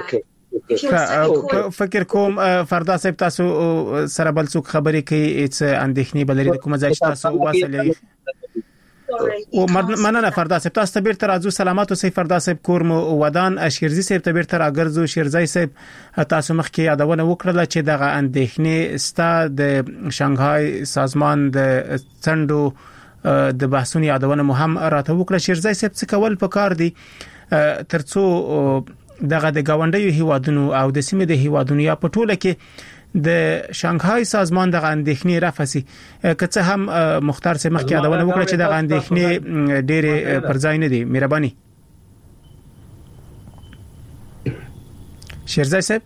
فکر کوم فردا صاحب تاسو سره بل څوک خبرې کوي چې اندېښنې بلري کوم ځای تاسو واسلې او مننه فردا صاحب. تاسو تبیر تر ازو سلامات اوسئ فردا صاحب. کورم ودان شیرزي صاحب تبیر تر اگرزو شیرزي صاحب تاسو مخکې یادونه وکړه چې دغه اندېښنې ستا د شانګهای سازمان د څنډو د بحثونو یادونه مهم راته وکړه. شیرزي صاحب څه کول پکار دي ترڅو دغه د گاونډیو هیوادونو او د سیمې د هیوادونو یا په ټوله کې د شانګهای سازمان د اندېښنې رافسي کڅه هم مختار سي مخکې یادونه وکړه چې د اندېښنې ډېر پر ځای نه دي. مهرباني شیرزي صاحب.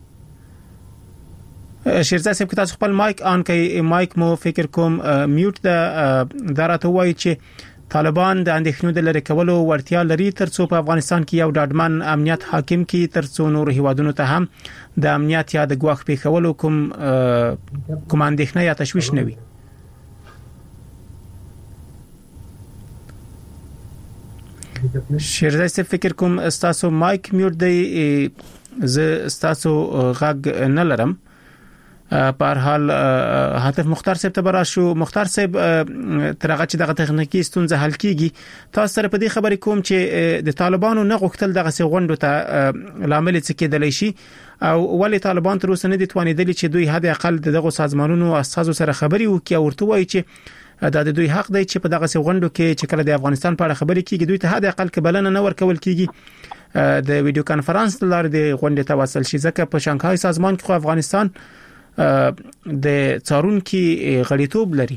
شیرزي صاحب که تاسو خپل مایک آن کړئ، مایک مو فکر کوم میوټ د درته وایي چې طالبان د اندېښنو د لری کولو ورتیا لري ترڅو په افغانستان کې یو ډاډمن امنیت حاکم کی، ترڅو نور هیوادونو ته هم د امنیت یا د ګواښ پیښولو کوم اندېښنه یا تشویش نه وي. شیرزي صاحب فکر کوم استاسو مایک میوټ دی، ز استاسو غږ نه لرم. په هر حال هاتف مختار صاحب ته براشو. مختار صاحب ترغه چې دغه تخنیکی ستونزه حل کیږي، تاسو سره په دې خبرې کوم چې د طالبانو نه غوښتل دغه غونډو ته لامل څه کېدلی شي او ولې طالبان تر اوسه نه دي توانیدلی چې دوی حد اقل دغه سازمانونو اساسو سره خبري وکړي او ورته وایي چې د دوی حق دی چې په دغه غونډو کې چې کله د افغانستان په اړه خبرې کیږي دوی ته حد اقل کبلنه نه ورکول کیږي د ویډیو کانفرنس لاره د غونډې ته وصل شي، ځکه په شانګهای سازمان کې خو افغانستان د څارون کې غړیتوب لري.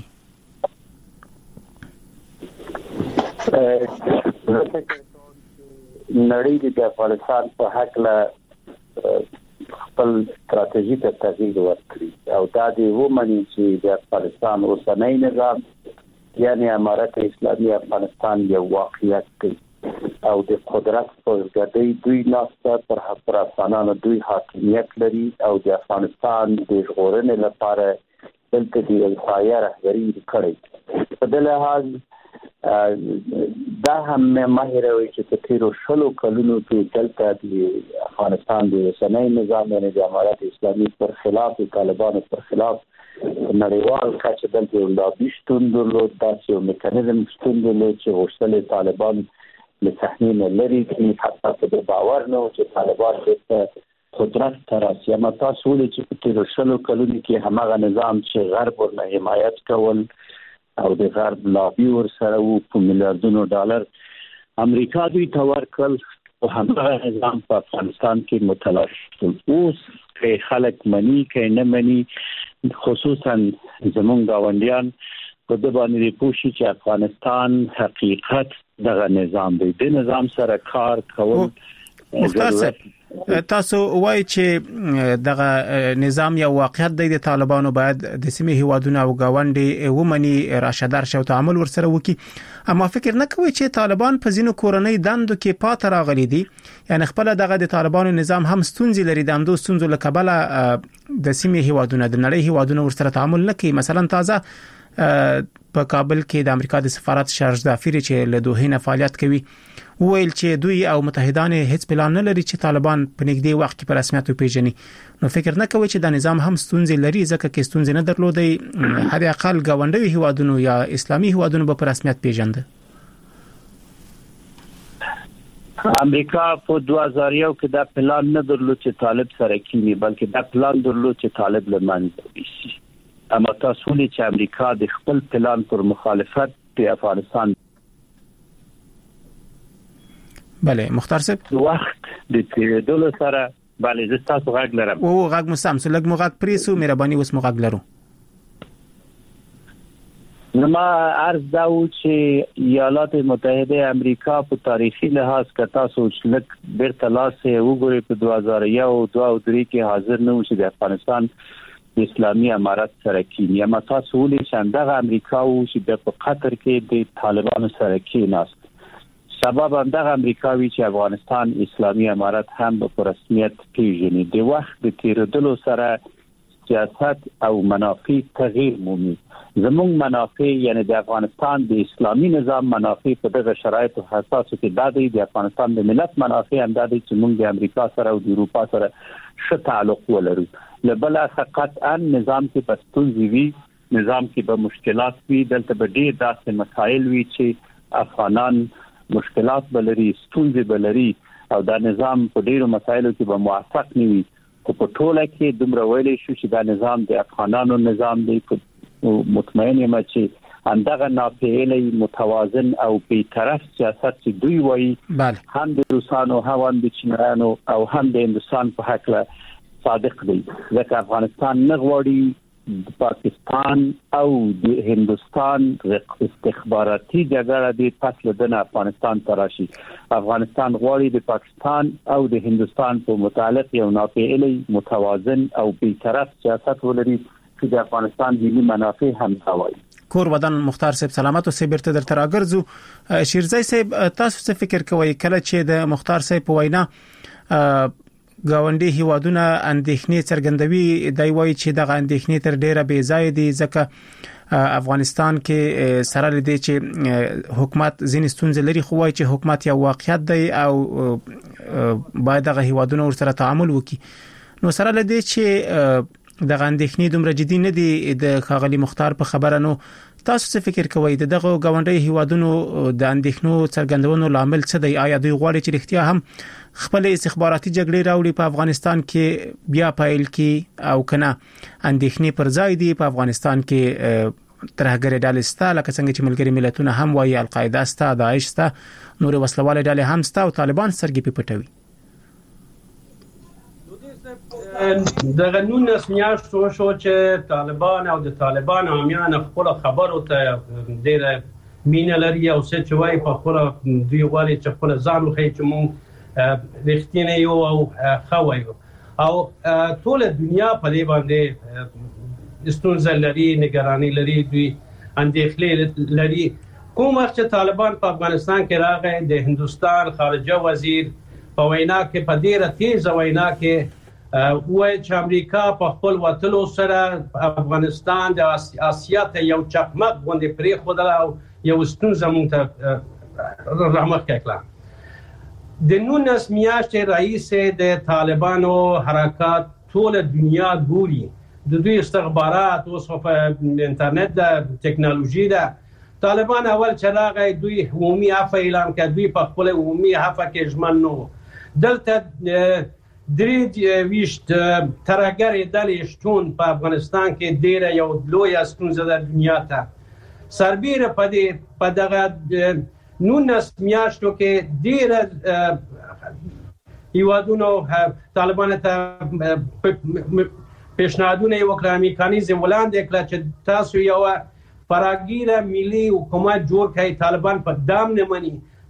نړۍ د افغانستان په حق له خپل ستراتیژي ته تغییر ورکړي او دا د ومني چې د افغانستان اوسنۍ نظام یعنی امارت اسلامي افغانستان یو واقعیت دی او د قدرت په ګډۍ دوی ناسته پر افغانانو دوی حاکمیت لري او د افغانستان د ژغورنې لپاره دلته د القاعده رهبري کړې. په دې لحاظ دا هم ماهروي چې په تیرو 20 کلونو کې دلته د افغانستان د اوسنۍ نظام یعنی د امارت اسلامي پر خلاف د طالبانو پر خلاف نړیوال کچه دلته یو لابي شتون درلود، داسې یو میکانیزم شتون درلود چې غوښتل طالبان له صحنې لري کې حتی په باور نه و چې طالبان په قدرت تر راسي. اما تاسو ولې چې په تیرو 20 کلونو کې هماغه نظام چې غرب ورنه حمایت کول او د غرب لابي ور سره وو په میلیارډونو ډالر امریکا دوی ته ورکړل او هماغه نظام په افغانستان کې متلاشي شو. اوس کې خلک مني کې نه مني، خصوصا زمونږ گاونډیان په دې باندې پوښي چې افغانستان حقیقت دغه نظام دی، د نظام سره کار کول. مختار صاحب تاسو وایي چې دغه نظام یا واقعیت د طالبانو باید د سیمې هیوادونو او گاونډي ومني راشدار شو تعامل ورسره وکي اما فکر نه کوي چې طالبان په ځینو کورنۍ دندو کې پات راغلي دي یعنی خپل دغه د طالبانو نظام هم ستونزې لري د همدو ستونزو له کبله د سیمې هیوادونو د نړۍ هیوادونو ورسره تعامل نه کوي مثلا تازه په کابل کې د امریکا د سفارت شارژ دافیر چې له دوه نه فعالیت کوي ویل چې دوی او متحدان هیڅ پلان نه لري چې طالبان په نږدې وخت کې په رسمیت وپیژني نو فکر نه کوي چې د نظام هم ستونزې لري ځکه چې ستونزې نه درلودي هر اقل گاونډي هیوادونو یا اسلامي هیوادونو په رسمیت پیژنده امریکا په 2001 کې دا پلان نه درلود چې طالب سره کینی بلکې دا پلان درلود چې طالب لمنځه وشي اما تاسو ولې چې امریکا د خپل پلان پر مخالفت په افغانستان بله مختار صاحب وخت د تیرېدلو سره بله زه تاسو غږ لرم او غږ مو سم سلګ مو غږ پریسو مهرباني اوس مو غږ لرو نما عرض دا و چې ایالات متحده امریکا په تاریخي لحاظ کتا سوچلک بیرته لاسه وګوري په 2001 او 2003 کې حاضر نه و چې د افغانستان اسلامي امارت سره کې یا تاسو ولې څنګه امریکا او چې په قطر کې د طالبانو سره کې ناست سبب هم دغه امریکاوي چې افغانستان اسلامي امارت هم په رسمیت پیژني د وخت د تیرېدلو سره سیاست او منافع تغییر مومي زموږ منافع یعنی د افغانستان د اسلامي نظام منافع په دغه شرایطو حساسو کې د افغانستان د ملت منافع هم د موږ د امریکا سره او د اروپا سره ښه تعلق ولرو لبل قطعا نظام کې پښتونځي وي نظام کې به مشکلات وي دلته به ډېر داسې مسایل وي چې افغانان مشکلات بلري ستونزې بلري او دا نظام په ډیرو مسایلو کې به موافق نه وي خو په ټوله کې دومره ویلې شو چې دا نظام د افغانانو نظام دی مطمئن یم چې اندغه ناپېلې متوازن او بی‌طرف سیاست چې دوی وایي هم د روسانو هم د چینایانو او هم د هندستان په حق له صادق دی ځکه افغانستان نه غواړي پاکستان او د هندستان استخباراتي جګړه د پس له افغانستان تراشي افغانستان غواړي د پاکستان او د هندستان په متعلق یو ناپېلې متوازن او بی‌طرف سیاست ولري چې د افغانستان ملي منافع هم ساوي کور ودان مختار صاحب سلامت او سیبرته در تراګرزو شیرزای صاحب تاسو څه فکر کوئ کله چې د مختار صاحب وینا گاونډي هیوادونه اندېښنې څرګندوي دی وایي چې دغه اندېښنې تر ډیره بې ځای دي ځکه افغانستان کې سره لدی چې حکومت ځینې ستونزې لري خو وایي چې حکومت یو واقعیت دی او باید دغه هیوادونه ورسره تعامل وکړي نو سره لدی چې دغه اندېښنې دومره جدي نه دي د خاغلی مختار په خبره نو تاسو څه فکر کوئ دغه گاونډي هیوادونو د اندېښنو څرګندونو لامل څه دی آیا دوی غواړي چې رښتیا هم خپل استخباراتي جګړې راوړي په افغانستان کې بیا پایل کې او کنه اندېښنې پر ځای دي په افغانستان کې ترهګر ډلې ستا لکه څنګه چې ملګری ملتونه هم وایي القاعده ستا داعش ستا نور وسلواله ډلې هم ستا او طالبان سرګي پټوي دغه 19 میاشتو شو چې طالبان او د طالبان عامیان خپل خبرو ته ډېر مینه لري او څه چې وایي په خپل دوی غواړي چې خپل ځان وخی چې مونږ رښتینی یو او خوایو او ټول دنیا په دې باندې ستونزه لري نگرانی لري دوی اندېښنې لري کوم وخت چې طالبان په افغانستان کې راغی د هندستان خارجه وزیر په وینا کې په ډېر تیز وینا کې وای چې امریکا په خپل وټلو سره افغانستان د آسیا ته یو چقمق غونډې پرې خودل او یو ستونزه مونږ ته رحمت کړه د 19 میاشتې رئیس د طالبانو حرکات ټول دنیا ګوري د دوی استخبارات اوس په انټرنیټ د ټکنالوژي ده طالبان اول چې راغی دوی عمومي عفو اعلان کړ دوی په خپل عمومي عفو کې ژمن نو دلته درې ویشت ترهګر ډلې شتون په افغانستان کې ډېر یو لوی ستونزه د دنیا ته سربیره په دغه 19 میاشتو کې ډېر هیوادونو طالبان ته پیشنهادونه وکړه میکانیزم وړاندې کړ چې تاسو یو فراگیر ملي حکومت جوړ کړئ طالبان په دام نه مني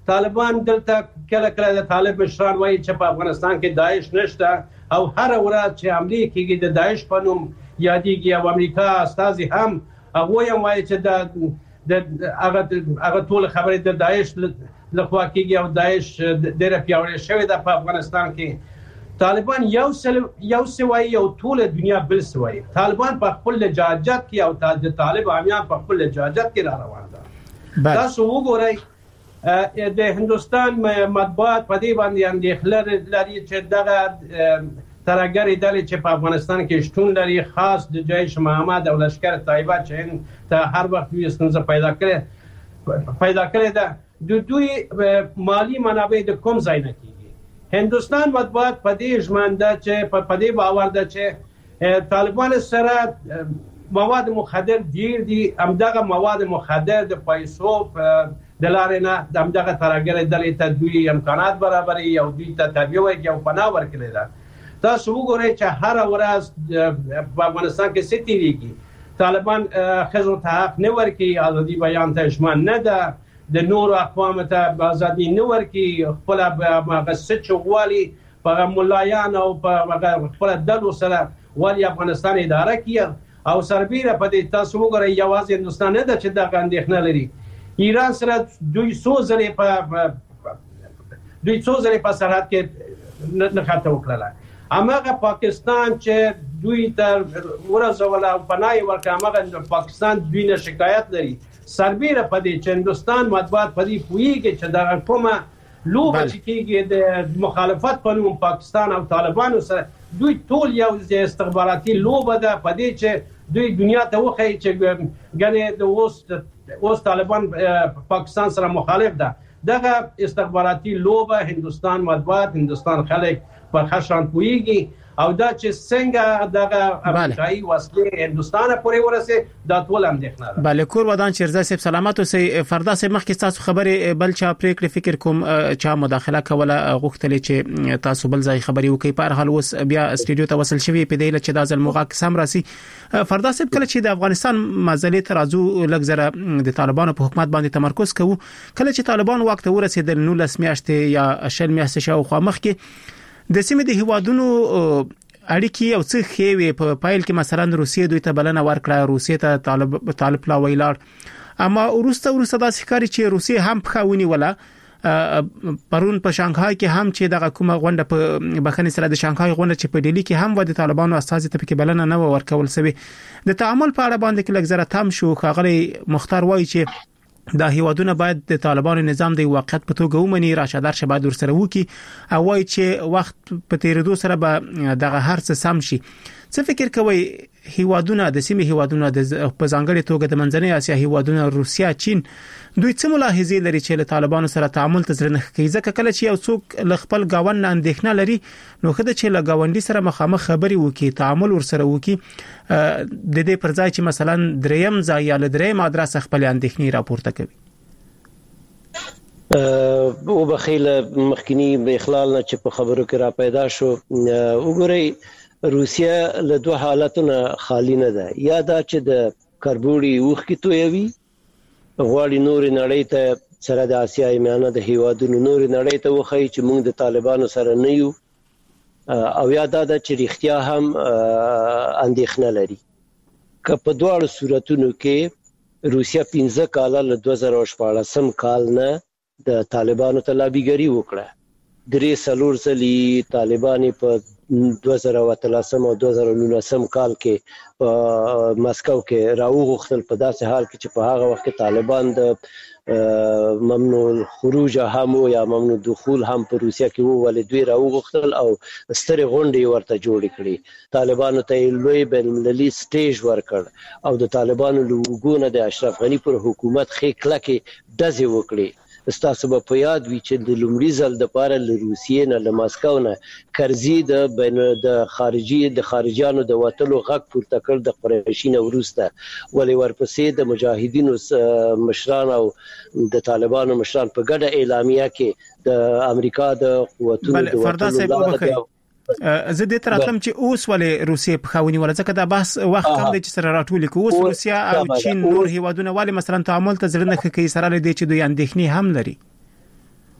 طالبان دلته کله کله د طالب مشران وایي چې په افغانستان کې داعش نشته او هر ورځ چې حمله کیږي د داعش په نوم یادېږي او امریکا استازي هم هغه هم وایي چې د هغه ټول خبرې د داعش لخوا کیږي او داعش ډېر پیاوړی شوی د په افغانستان کې طالبان یو سوي او ټول دنیا بل سوي طالبان په خپل لجاجت کې او د طالب عامیان په خپل لجاجت کې را روان دي تاسو وګورئ د هندستان مطبوعات په دې باندې اندېښنه لري چې دغه ترګری ډلې چې په افغانستان کې شتون لري خاص د جیش محمد او لشکر طیبه چې ته هر وخت یې ستونزه پیدا کړې ده د دوی مالی منابع د کوم ځای نه کیږي هندستان مطبوعات په دې ژمنده چې په دې باور ده چې طالبان سره مواد مخدر ډیر دي همدغه مواد مخدر د پیسو د لارې نه همدغه ترګری ډلې ته دوی امکانات برابري او دوی ته تربیه ورکړي او پناه ورکړي ده تاسو وګورئ چې هر ورځ په افغانستان کې ستېریږي طالبان خزو ته حق نه ورکړي ازادي بیان ته ژمن نه ده د نور اقوام ته ازادي نه ورکړي خپل غصه چغوالي په ملایان او په خپل دلو سره والی افغانستان اداره کړي او سربیره په دې تاسو وګورئ یوازې هندستان نه ده چې د اندېښنه لري ایران سره دوی څو ځلې په سرحد کې نه خاطر وکړه اماغه پاکستان چې دوی تر ورځ ولا پناه ورکړه اماغه پاکستان دوی نه شکایت لري سربیره په دې چې هندستان مطبوعات په دې پویږي چې دا کومه لوبه چې کیږي د مخالفت په نوم پاکستان او طالبانو سره دوی ټول یو استخباراتي لوبه ده په دې چې دوی دنیا ته وخی چې ګنې د اوس طالبان پاکستان سره مخالف ده دغه استخباراتي لوبه هندستان مطبوعات هندستان خلک په خشن پویږي او دا چې څنګه دغه امریکایي وسلې هندستان پورې ورسه دا ټول اندېښنه ده بله کور ودان چیرزا صاحب سلامات اوسئ فردا صاحب مخکې تاسو خبرې بل چا پریکړه فکر کوم چا مداخله کوله غوښتل چې تاسو بل ځای خبري وکړي په هر حال اوس بیا استودیو ته وصل شوی په دې چې د ځل موغه قسم راسي فردا صاحب کله چې د افغانستان مزلې ترازو لګزره د طالبانو په حکومت باندې تمرکز کوي کله چې طالبان وخت ورسېدل 19 میاشتې یا 10 میاشتې شاوخوا مخکې د سیمې د هیوادونو اړیکې او څه خېوي په پایل کې مثلا روسیې دوی ته بلنه ورکړه روسیې ته طالب لا ویلار اما ورسته د ښکاری چې روسیې هم پخاونی ولا پرون په شانګهای کې هم چې دغه کومه غونډه په بخنی سره د شانګهای غونډه چې په ډیلی کې هم و د طالبانو استازي ته کې بلنه نه ورکول سوي د تعامل په اړه باندې کې لګزره تام شو خاغلی مختار وایي چې دا هیوادونه باید د طالبانو نظام د واقعیت په توګه ومني راشدار شباب ورسره وکي او وایي چې وخت په تیریدو سره به دغه هر څه سم شي څه فکر کوي هیوادونه د سیمې هیوادونه د په ځانګړي توګه د منځنۍ اسیا هیوادونه روسیا چین دوی څه ملاحظې لري چې له طالبانو سره تعامل ته ځرنه کوي ځکه کله چې یو څوک ل خپل گاوند نه اندېښنه لري نو خدای چې له گاونډي سره مخامخ خبري وکي تعامل ورسره وکي د دې پر ځای چې مثلا دریم ځای یا دریم ادرس خپل اندېښنې راپورته کوي او بخیل مخکنی به اخلال نه چې په خبرو کې را پیدا شو وګورئ روسیا له دوه حالتونو خالی نه ده یا دا چې د کربوړي اوخ کې تویوي غواړي نور نړۍ ته سره د اسیا میانه د هیوادونو نور نړۍ ته وخی چې موږ د طالبانو سره نه یو او یا دا چې رښتیا هم اندېښنه لري که په دواړو صورتونو کې روسیا 15 کال له 2014 کال نه د طالبانو ته لابیګری وکړه درې څلور ځلې طالبان په 2013 او 2019 کال کې په مسکو کې راوغختل په داسې حال کې چې په هغه وخت کې طالبان د ممنوع الخروج هم یا ممنوع دخول هم په روسیا کې وو ولې دوی راوغختل او سترې غونډې ورته جوړې کړې طالبانو ته لوی بین المللي سټیج ورکړ او د طالبانو لوګونه د اشرف غنی پر حکومت خې کلکه دزې وکړي استاسو په یاد وی چې د لومړي ځل د پاره له روسیې نه له ماسکو نه کرزي د خارجيانو د وټلو غږ پورته کړ د قریشین وروسته ولې ورپسې د مجاهدینو مشران او د طالبانو مشران په ګډه اعلامیه کې د امریکا د قوتونو د وټلو زه دې تراتم چې اوس ولې روسیې په خاوني ولا ځکه دا بحث وخت کم دی چې سره راټول کوي اوس روسیا او چین نور هیوادونه ولې مثلا تعامل ته ځرنه کوي سره لدی چې دوی اندېښنې هم لري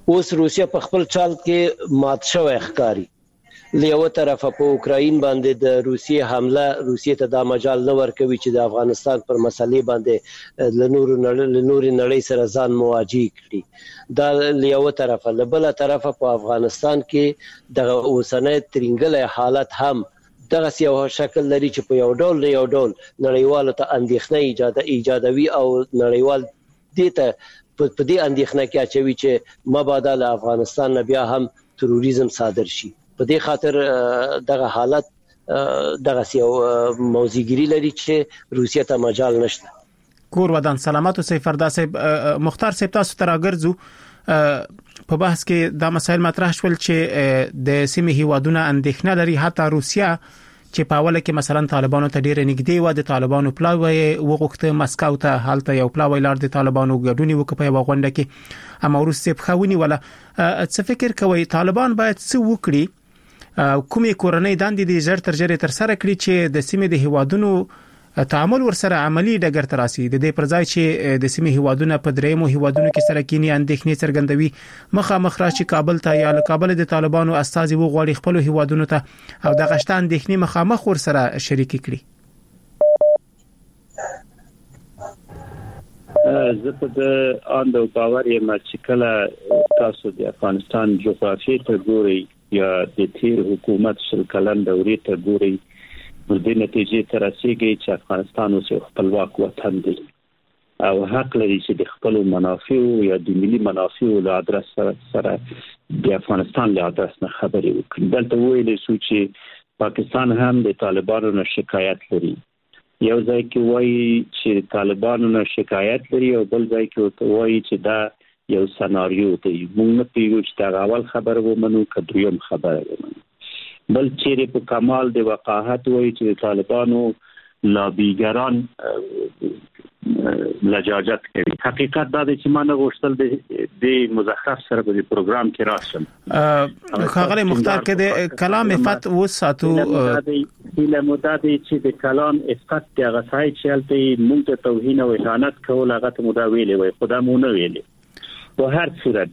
اوس روسیا په خپل چال کې مات شوی ښکاری. له یو طرفه په اوکراین باندې د روسیې حمله روسیې ته د مجال نه ورکوي چې د افغانستان پر مسلې باندې له نور نړۍ سره ځان مواجه کړي. دا له یو طرفه، له بل طرفه په افغانستان کې د اوسنۍ ترنګلې حالت هم دغه یو شکل لري چې په یو ډول نړیوالو ته اندېښنه ایجادوي او نړیوال دې ته په دې اندېښنه کې اچوي چې مبادا له افغانستان نه بیا هم تروریزم صادر شي. په دې خاطر دغه حالت دغه یو موضوعګری لري چې روسیه ته مجال نشته. کور ودان سلامات او سیفردا صاحب، مختار صاحب تاسو ته راګرځو په بحث کې دا مسایل مطرح شول چې د سیمې هیوادونو اندېښنه لري، حتی روسیه چې په اوله کې مثلا طالبانو ته ډیره نږدې و، د طالبانو پلاوی وغوښته مسکو ته حالت یو پلاوی لار د طالبانو ګډونی وکړي په غونډه کې اما روسیه په خونی ولا څه فکر کوي طالبان باید څه وکړي، کومې کورنۍ دندې د زړه تر جره تر سره کړی چې د سیمې د هیوادونو تعامل ورسره عملی ډګر ته راسي، د دې پر ځای چې د سیمې هیوادونو په دریمو هیوادونو کې سره کینی اندېښنې څرګندوي، مخامخ راشي کابل ته یا له کابل د طالبانو استازي وغوړي خپل هیوادونو ته او د غشت اندېښنې مخامخ ورسره شریک کړي. زه په د آند او باور یم چې کله تاسو د افغانستان جغرافیې ته ګورئ یا د تیر حکومت شل کلن دورې ته ګورئ، نو د نتیجې تر رسیدي چې افغانستان اوس خپلواک وطن دی او حق لري چې د خپل منافع یا د ملي منافع له ادرس سره د افغانستان له ادرس نه خبرې وکړي. دلته ویل شو چې پاکستان هم د طالبانو نه شکایت لري، یو ځای کې وایي چې طالبانو نه شکایت لري او بل ځای کې وایي چې دا یو سناریو دی. موږ نه پیږو چې دا اول خبره ومنو که دویم خبره ومنو. بل چیرې په کمال د وقاحت وایي چې طالبانو لابیګران لجاجت کوي. حقیقت دا دی چې ما نه غوښتل د مزخرف سره په پروګرام کې راشم. خاغلی مختار کې د کلام افت وساتو هیله مودا دی چې د کلام افت د غسای چلته مونږ ته توهین او اهانت کول هغه ته مودا ویلې وای، خدا مونږ نه ویلې. په هر صورت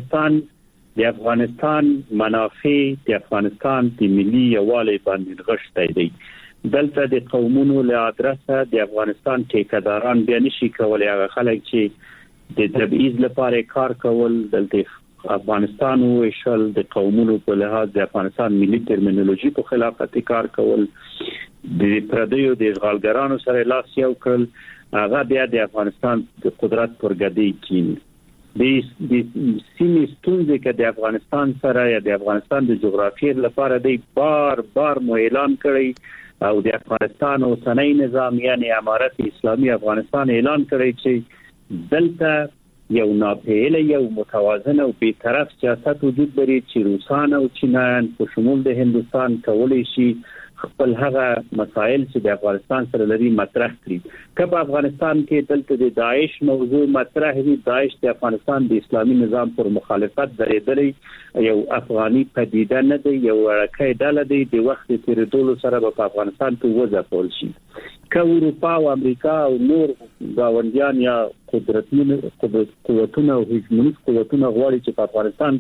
د افغانستان منافع د افغانستان د ملي یووالي باندې غشتای دی. دلته د قومونو له ادرسه د افغانستان ټیکداران بیا نشي کولای هغه خلک چې د تبعیض لپاره کار کول دلته افغانستان او شل د قومونو په لحاظ د افغانستان ملي ترمینولوژي په خلاف کار کول، د پردیو د اشغالګرانو سره لاس یو کړل، هغه بیا د افغانستان د قدرت پرګدي کین. د سیمې ستونزې کې د افغانستان سره یا د افغانستان د جغرافیې لپاره د بار مو اعلان کړی او د افغانستان اوسنۍ نظام یعنی امارت اسلامي افغانستان اعلان کړی چې دلته یو ناپېل یو متوازن او بی‌طرف سیاست وجود لري چې روسان او چینایان په شمول د هندستان کولای شي خپل هغه مسائل چې د افغانستان سره لري مطرح کړي. کله افغانستان کې دلته د داعش موضوع مطرح وي، داعش د افغانستان د اسلامي نظام پر مخالفت درېدلې یو افغاني پدیده نه دی، یو ورکه ډله دی، د وخت تیریدلو سره په افغانستان کې وځپول شي. که اروپا او امریکا او نور گاونډیان یا قوتونه او هجمونیک قوتونه غواړي چې په افغانستان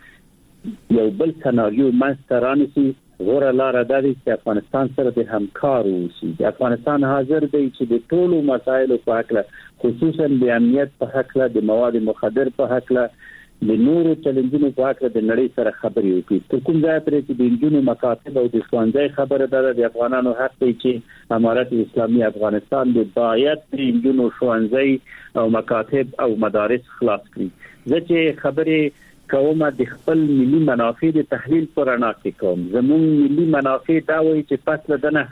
کې یو بل سناریو منځته رانیسي، غوړه لار ده چې افغانستان سره د همکار اوسي. افغانستان حاضر دی چې د ټولو مسایلو په اړه، خصوصا د امنیت په اړه، د مواد مخدر په اړه، د نورو چیلنجونو په اړه د نړۍ سره خبرې وکړي. تر کوم ځای پورې چې د انجونو مکاتب او د ښوونځي خبره ده، د افغانانو حق دی چې امارت اسلامي افغانستان د باید د انجونو ښوونځي او مکاتب او مدارس خلاص کړي. زه چې خبرې کومه د خپل ملي منافع د تحلیل پر اړه کې کوم. زموږ ملي منافع دا وایي چې پس لدنه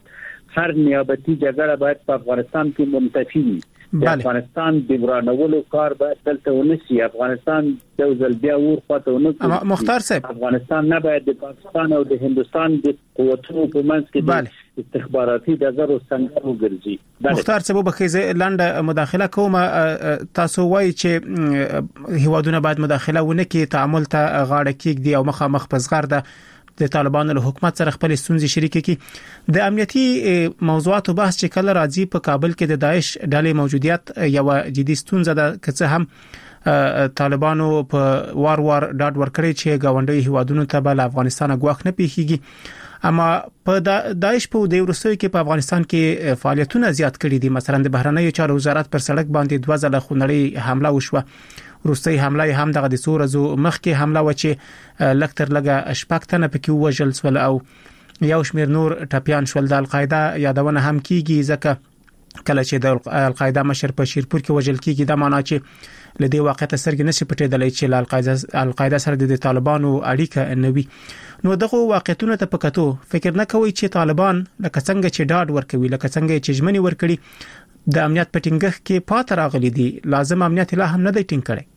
هر نیابتي جګړه باید په افغانستان کې منتفي وي. افغانستان د ورانولو کار باید دلته ونسي. افغانستان د ځل بیا ورخواته ونسي. مختار صاحب، افغانستان نه باید د پاکستان او د هندستان د قوتونو په منځ کې استخباراتي ډګر څنګه وګرځي. مختار صاحب بخیزه لاندې مداخله کوم. تاسو وایي چې هیوادونه باید مداخله ونه کړي، تعامل ته غاړه کېږدي او مخامخ پزغار ده د طالبانو له حکومت سره خپل ستونزې شریک کړي. د امنیتي موضوعاتو بحث چې کله راځي په کابل کې د داعش ډلې موجودیت یو جدي ستونزه ده، که څه هم طالبانو په وار ډاډ ورکړي چې گاونډي هیوادونو ته بل افغانستان غواخ نه پیخيږي. اما په داعش په د روسیې کې په افغانستان کې فعالیتونه زیات کړي دي. مثلا د بهرنیو چارو وزارت پر سړک باندې 2 ځله خونړی حمله وشوه. روسي حمله هم دغه د سورزو مخکې حمله و چې لکتر لګه شپکتنه پکې وژل سول او یو شمیر نور ټپيان شول. د القاعده یادونه هم کیږي ځکه کله چې د القاعده مشر په شیرپور کې وژل کیږي د معنا چې لدی واقعیت سرګ نشي پټېدلای چې القاعده سره د طالبانو اړیکه نوي. نو دغه واقعیتونه ته پکاتو فکر نه کوي چې طالبان لکه څنګه چې ډاډ ورکوي لکه څنګه چې ژمنې ورکړي د امنیت پټینګخ کې پات راغلي دي لازم امنیت لا هم نه دی ټینګ کړي.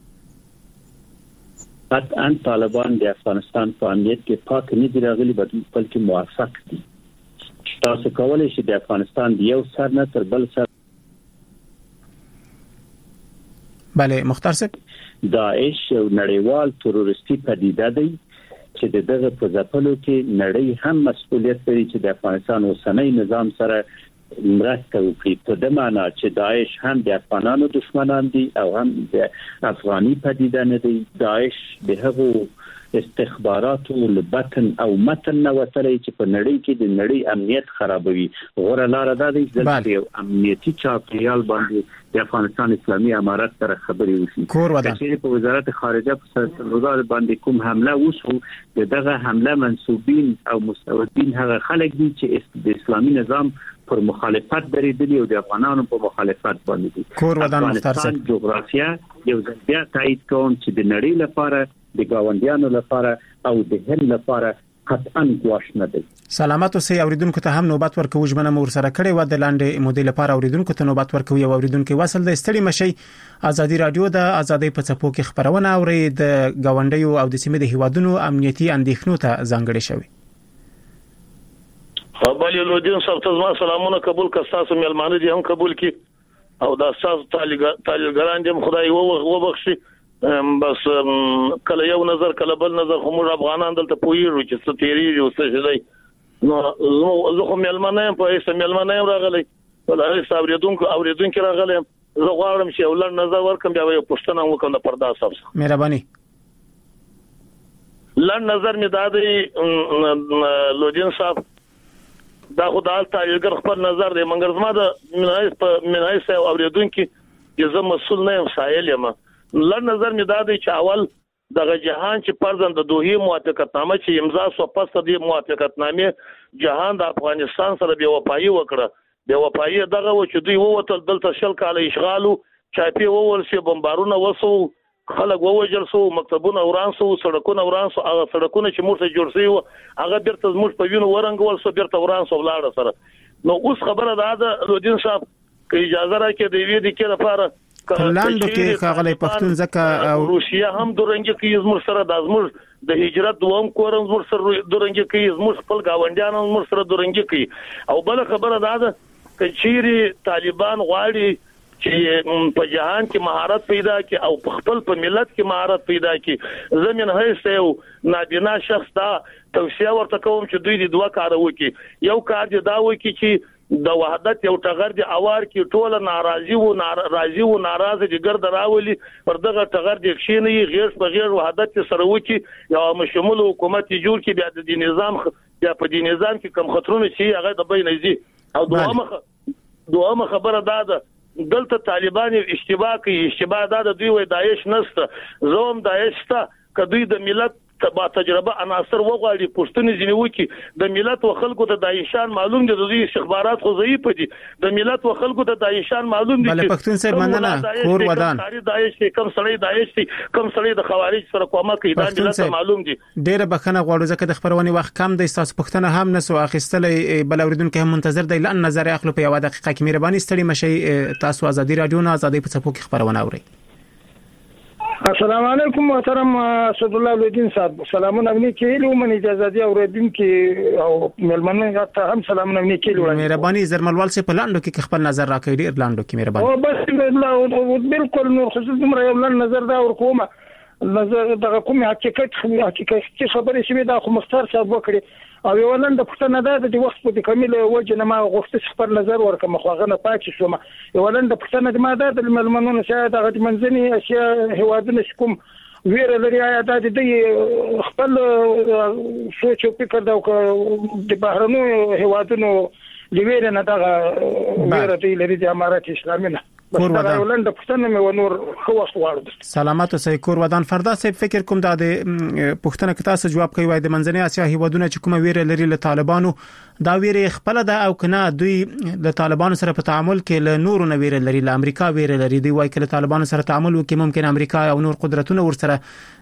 قطعا طالبان د افغانستان په امنیت کې پات نه دي راغلي بلکې موافق دي. تاسو کولای شئ د افغانستان د یو سر نه تر بل سر بله مختار صاحب داعش یو نړیوال تروریستي پدیده دی چې دغه په ځپلو کې نړۍ هم مسؤلیت لري چې د افغانستان اوسنۍ نظام سره مرسته وکړي. په دې معنی چې داعش هم د افغانانو دشمنان دي او هم د افغاني پدیده نه دي. داعش د هغو استخباراتو لبطن او متن نوتلې چې په نړۍ کې د نړۍ امنیت خرابوي. غوړه لار ده چې امنیتي چاپیریال باندې د افغانستان اسلامي امارت سره خبرې وشي. چې په وزارت خارجه په سرحدات باندې کوم حمله وشو دغه حمله منسوبین او مستودین هغه خلک دي چې د اسلامي نظام پر مخالفت درېدلي او د افغانانو په مخالفت باندې دي. کور ودان مختار صاحب جغرافیه یو ځل تایید کوم چې د نړۍ لپاره د گاونډیانو لپاره او د هند لپاره قطعاً گواښ نه دی. سلامات اوسئ. اوریدونکو ته هم نوبت ورکوي ژمنه مور سره کړې و د لاندې مودې لپاره اوریدونکو ته نوبت ورکوي او اوریدونکو وصل د ستړي مشي ازادي رادیو د ازادي په څپو کې خبرونه اوري د گاونډیو او د سیمې د هیوادونو امنیتي اندېښنو ته ځانګړي شوی. خبري لودین صاحب ته سلامونه قبول کستاسو ملمانه دي هم قبول کی او د اساس طالبګران دې خدای وبخشي. بس کله یو نظر کله بل نظر خو موږ افغانان دلته پویرو چې څه تیریږي او څه شي. نو زه خو ملمانه په اساس ملمانه راغلی ولې اوریدونکو راغلی. زه غواړم چې ولر نظر ورکم بیا یو پښتنه وکم د پردا صاحب. مهرباني. لړ نظر می دادی لودین صاحب دا خدای طالبګر خپل نظر دی منګر زما د منایس اوریدونکو چې زه مسؤل نه یم سایل یم. لړ نظر می دادی چې اول دغه جهان چې پرځن د دوه موافقتنامه چې امضا شو پس د موافقتنامه جهان د افغانستان سره بے وفایي وکړه. بے وفایي دغه و چې دوی ووتل دلته شل کال اشغالو چاپی وول شي بمبارونه وسو خلک ووجل سو مکتبونه وران سو سړکونه وران سو هغه سړکونه چې موږ ته جوړ شي هغه بیرته موږ په وینو ورنګول سو بیرته وران سو لاړ سره. نو اوس خبره ده لودین صاحب که اجازه راکړي د وی د کې لپاره لاندو کې خاغلی پښتون ځکه او روسیا هم درنګ کې زموږ سره د زموږ د هجرت دوم کورم زموږ سره درنګ کې زموږ خپل گاونډیانو زموږ سره درنګ کې. او بل خبره ده چې چیرې طالبان غواړي چې په جهان کې مهارت پیدا کړي او خپل په ملت کې مهارت پیدا کړي. زمين هیڅ یو نابینا شخص دا توصیه ورته کوم چې دوی د دوه کار وکړي. یو کار دی دا وکړي چې د وحدت یو ټغر دی اوار کې ټوله ناراضي او ناراضه دي ګرد راولي پر دغه ټغر دی شینې غیر په غیر وحدت سره وکي یو مشمول حکومت جوړ کې بیا د نظام بیا په دې نظام کې کم خطرونه شي هغه د بینځي. او دوامه خبره ده دلته طالبان اشتباه کوي. اشتباه ده دوی وای داعش نسته زوم داعش ته کدوې د ملت با تجربه عناصر وغواړي پښتني ځنیو کې د ملت او خلکو ته دایشان معلوم دي د دوی استخبارات خو ضعیف دي د ملت او خلکو ته دایشان معلوم دي. بل پښتون صاحب مننه کور ودان داعش کم سړی داعش کم سړی د خوارج سره کومه کوي دا ملت معلوم دي. ډیره بخنه غواړو ځکه د خبرونې وخت کم دی تاسو پښتنه هم نسو اخیستلې بل اوریدونکو هم منتظر دی لئن نظر اخلو په یو دقیقه کې مهرباني ستړي مشي تاسو ازادي رادیو نه ازادي په څپو کې خبرونه اوري. السلام علیکم محترم اسد الله لودین صاحب سلامونه منی کېلو من اجازه دی اوریدونکو او ملمنه ته هم سلامونه منی کېلو. مهرباني زرملوال سي په لاندو کې خپل نظر راکړي ډیر لاندو کې مهرباني. او بس بالکل نور خصوص عمر یو نظر دا ورکومه نظر دغه کوم حقیقت خبرې شوی دا خو مختار صاحب وکړي او یو ولنده پښتنه ده د وخت په کامل وجه نه ما غوښتل خپل نظر ورکم خو غنه پاتې شوم یو ولنده پښتنه ما ده د ملمنونو شه دغه منځني اشیاء هوادونه کوم ویره لري د دې خپل سوچ او فکر د بهرنو هوادونو لویره نه دغه ویره دی لري د امارات اسلامي نه کور ودان ولنده پښتنه مې ونور خو وخت واړو سلامات اوسئ کور ودان فردا صاحب فکر کوم د پښتنه کتا څه جواب کوي وای د منځنۍ اسیا هیوادونه چې کومه ویره لري له طالبانو دا ویره خپل ده او کنه دوی د طالبانو سره په تعامل کې له نورو نه ویره لري له امریکا ویره لري دی وای کله طالبانو سره تعامل وکړي ممکن امریکا او نور قدرتونه ورسره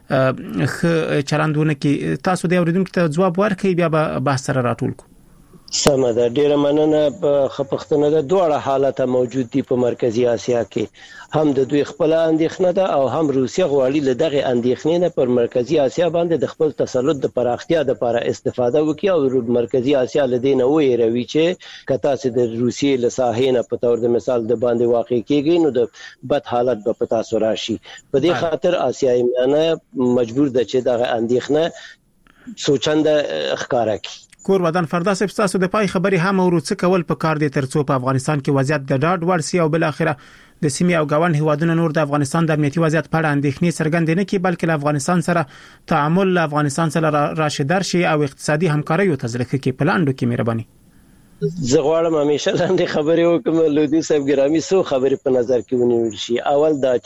چلندونه کې تاسو د اوریدونکو ته جواب ورکړئ بیا به بحث سره راټول کو سمه ده ډیره مننه په پښتنه د دوه حالت موجود دي په مرکزی اسیا کې هم د دوی خپل اندېښنه ده او هم روسیه غواړي له دغه اندېښنې نه پر مرکزی اسیا باندې د خپل تسلط د پراختیا لپاره استفاده وکړي او مرکزی اسیا لدینه وېروي چې کته چې د روسیې له ساحې نه په تور د مثال د باندې واقع کېږي نو د بد حالت به پتا سو راشي په دې خاطر اسیایي میانه مجبور ده چې دغه اندېښنه سوچنده ښکارا کړي کور ودان فردا صاحب تاسو د پای خبري هم ورڅ کول په کار دي ترڅو په افغانستان کې وضعیت د ډاډ ورسي او بل اخره د سیمې او ګاون هیوادونو نور د افغانستان د امنیتي وضعیت په اړه اندېښنې څرګندې نه کړي بلکې له افغانستان سره تعامل له افغانستان سره راشدار شي او اقتصادي همکاري او تزریق کې پلاندو کې مهرباني زه غواړم همیشه لاندې خبرې وکم لودي صاحب ګرامي سو خبرې په نظر کې ونیول شي اول دا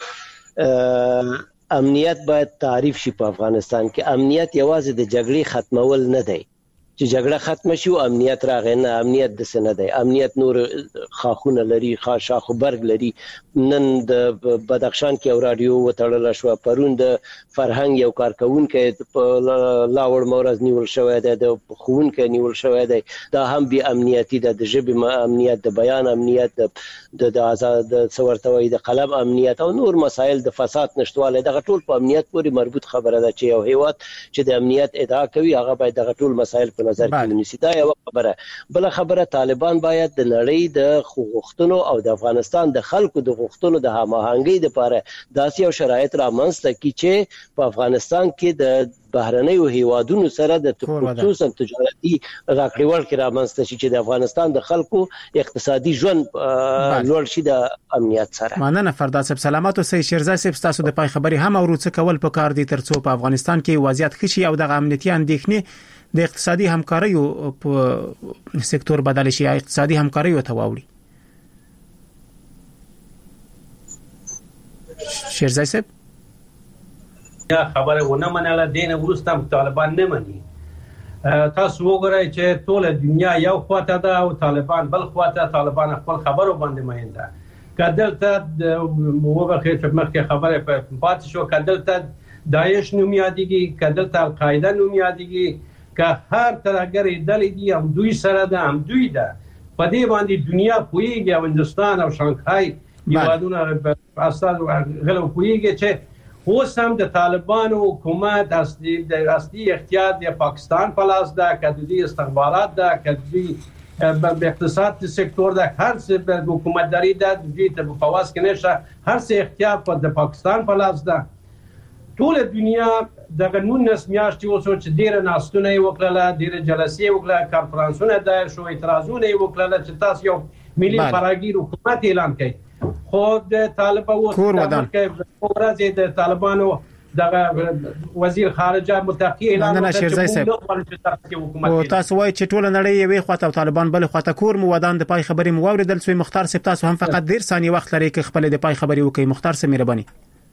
چې امنیت باید تعریف شي په افغانستان کې امنیت یوازې د جګړې ختمول نه دی چې جګړه ختم شي او امنیت راغی نه امنیت د سن دی امنیت نور خاخونه لري خاصه برګ لري نن د بدخشان کې او رادیو وتړل شو پرون د فرهنګ یو کارکونکو په لاور مورز نیول شوی دی د خونکو نیول شوی دی دا هم بي امنیتي د ژبې امنیت د بیان امنیت د آزاد څورتوي د قلم امنیت او نور مسایل د فساد نشټواله د غټول په امنیت پورې مربوط خبره ده چې یو هیواد چې د امنیت ادعا کوي هغه باید د غټول مسایل په نظر کې ونیسي دا یو خبره بل خبره طالبان باید د نړۍ د حقوقو او د افغانستان د خلکو د حقوقو د هماهنګۍ لپاره داسې شرایط رامنځته کړي چې په افغانستان کې د بهرنیو هیوادونو سره د خصوصا تجارتي راکړول کې رامنځته شي چې د افغانستان د خلکو اقتصادي ژوند لوړ شي د امنیت سره مننه فردا صاحب سلامات اوسئ شیرزاد صاحب تاسو د پای خبري هم ورڅ کول په کار دي ترڅو په افغانستان کې وضعیت ښه شي او د امنیتي اندېښنې د اقتصادي همکارۍ په سکتور بدل شي اقتصادي همکارۍ ته واوړي شیرزاد صاحب یا خبره ونه منله دین ورستم طالبان نه مني تاسو وګورئ چې ټول دنیا یو خواته ده او طالبان بل خواته طالبان خپل خبرو باندې مینده کدلته وګورئ چې مخکې خبره په پات شو کدلته داعش نوم یادېږي کدلته القاعده نوم یادېږي که هر ترګری دلې دي هم دوی سره ده هم دوی ده په دې باندې دنیا پویږي او هندستان او شانګهای یوادونه استاد غلو پویږي چې اوس هم د طالبانو حکومت اصلي اختیار د پاکستان په لاس ده کدی استخبارات ده کدی په اقتصاد سکتور ده هر څه د حکومتداري ده د فواز کې نشه هر څه اختیار په د پاکستان په لاس ده ټول دنیا د قانون نس میاشتې اوسو چې ډیره ناستونه وکړه ډیره جلسې وکړه کانفرنسونه دایر شو اعتراضونه وکړه چې تاسو یو ملي فراګیر حکومت اعلان کړي خو د طالبانو ورځ د طالبانو د وزیر خارجه متقی اعلان وکړ او تاسو وایي چې ټول نړۍ یوې خواته او طالبان بل خواته کور مو ودان د پای خبري مو اوریدل سوی مختار صاحب تاسو هم فقط ډیر ثانیه وخت لري چې خپل د پای خبري وکړي مختار صاحب مهرباني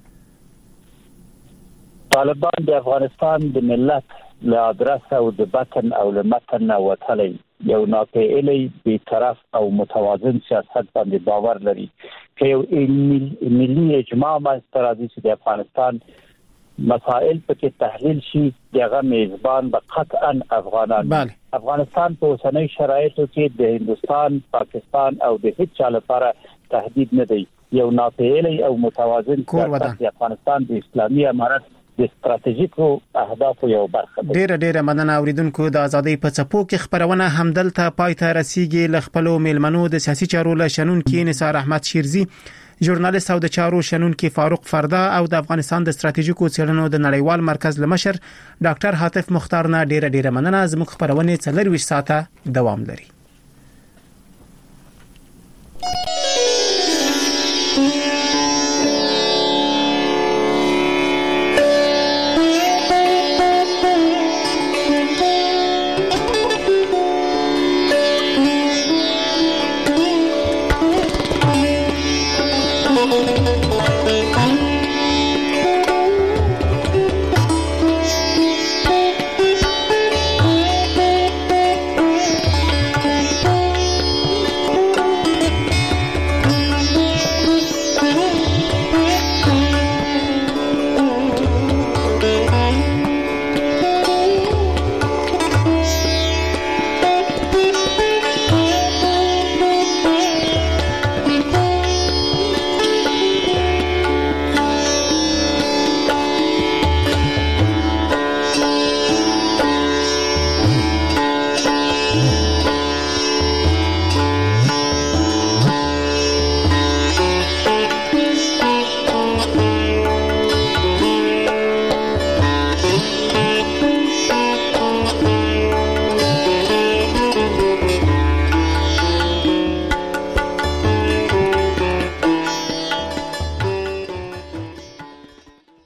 طالبان د افغانستان د ملت له ادرس او د بطن او له متن او وتلي یو ناپېلي بی‌طرف او متوازن سیاست باندې باور لري چې یو ملي اجماع باندې راځي چې د افغانستان مسائل پکې تحلیل شي دغه میزبان به قطعا افغانان افغانستان په اوسنۍ شرایطو کې د هندستان پاکستان او د هیڅ چا لپاره تهدید نه دی یو ناپېلي او متوازن سیاست د افغانستان د اسلامي امارت د ستراتیژیکو اهدافو یو برخه ده ډیره مننه اوریدونکو د ازادۍ په څپو کې خبرونه همدلته پای ته رسیدي ل خپل میلمنو د سیاسي چارو له شنن کې نثار احمد شیرزي ژورنالیست او د چارو شنونکي فاروق فردا او د افغانستان د ستراتیژیکو څېړنو د نړیوال مرکز لمشر ډاکټر حاتف مختار نه ډیره مننه. زموږ خبرونه 24 ساعته دوام لري.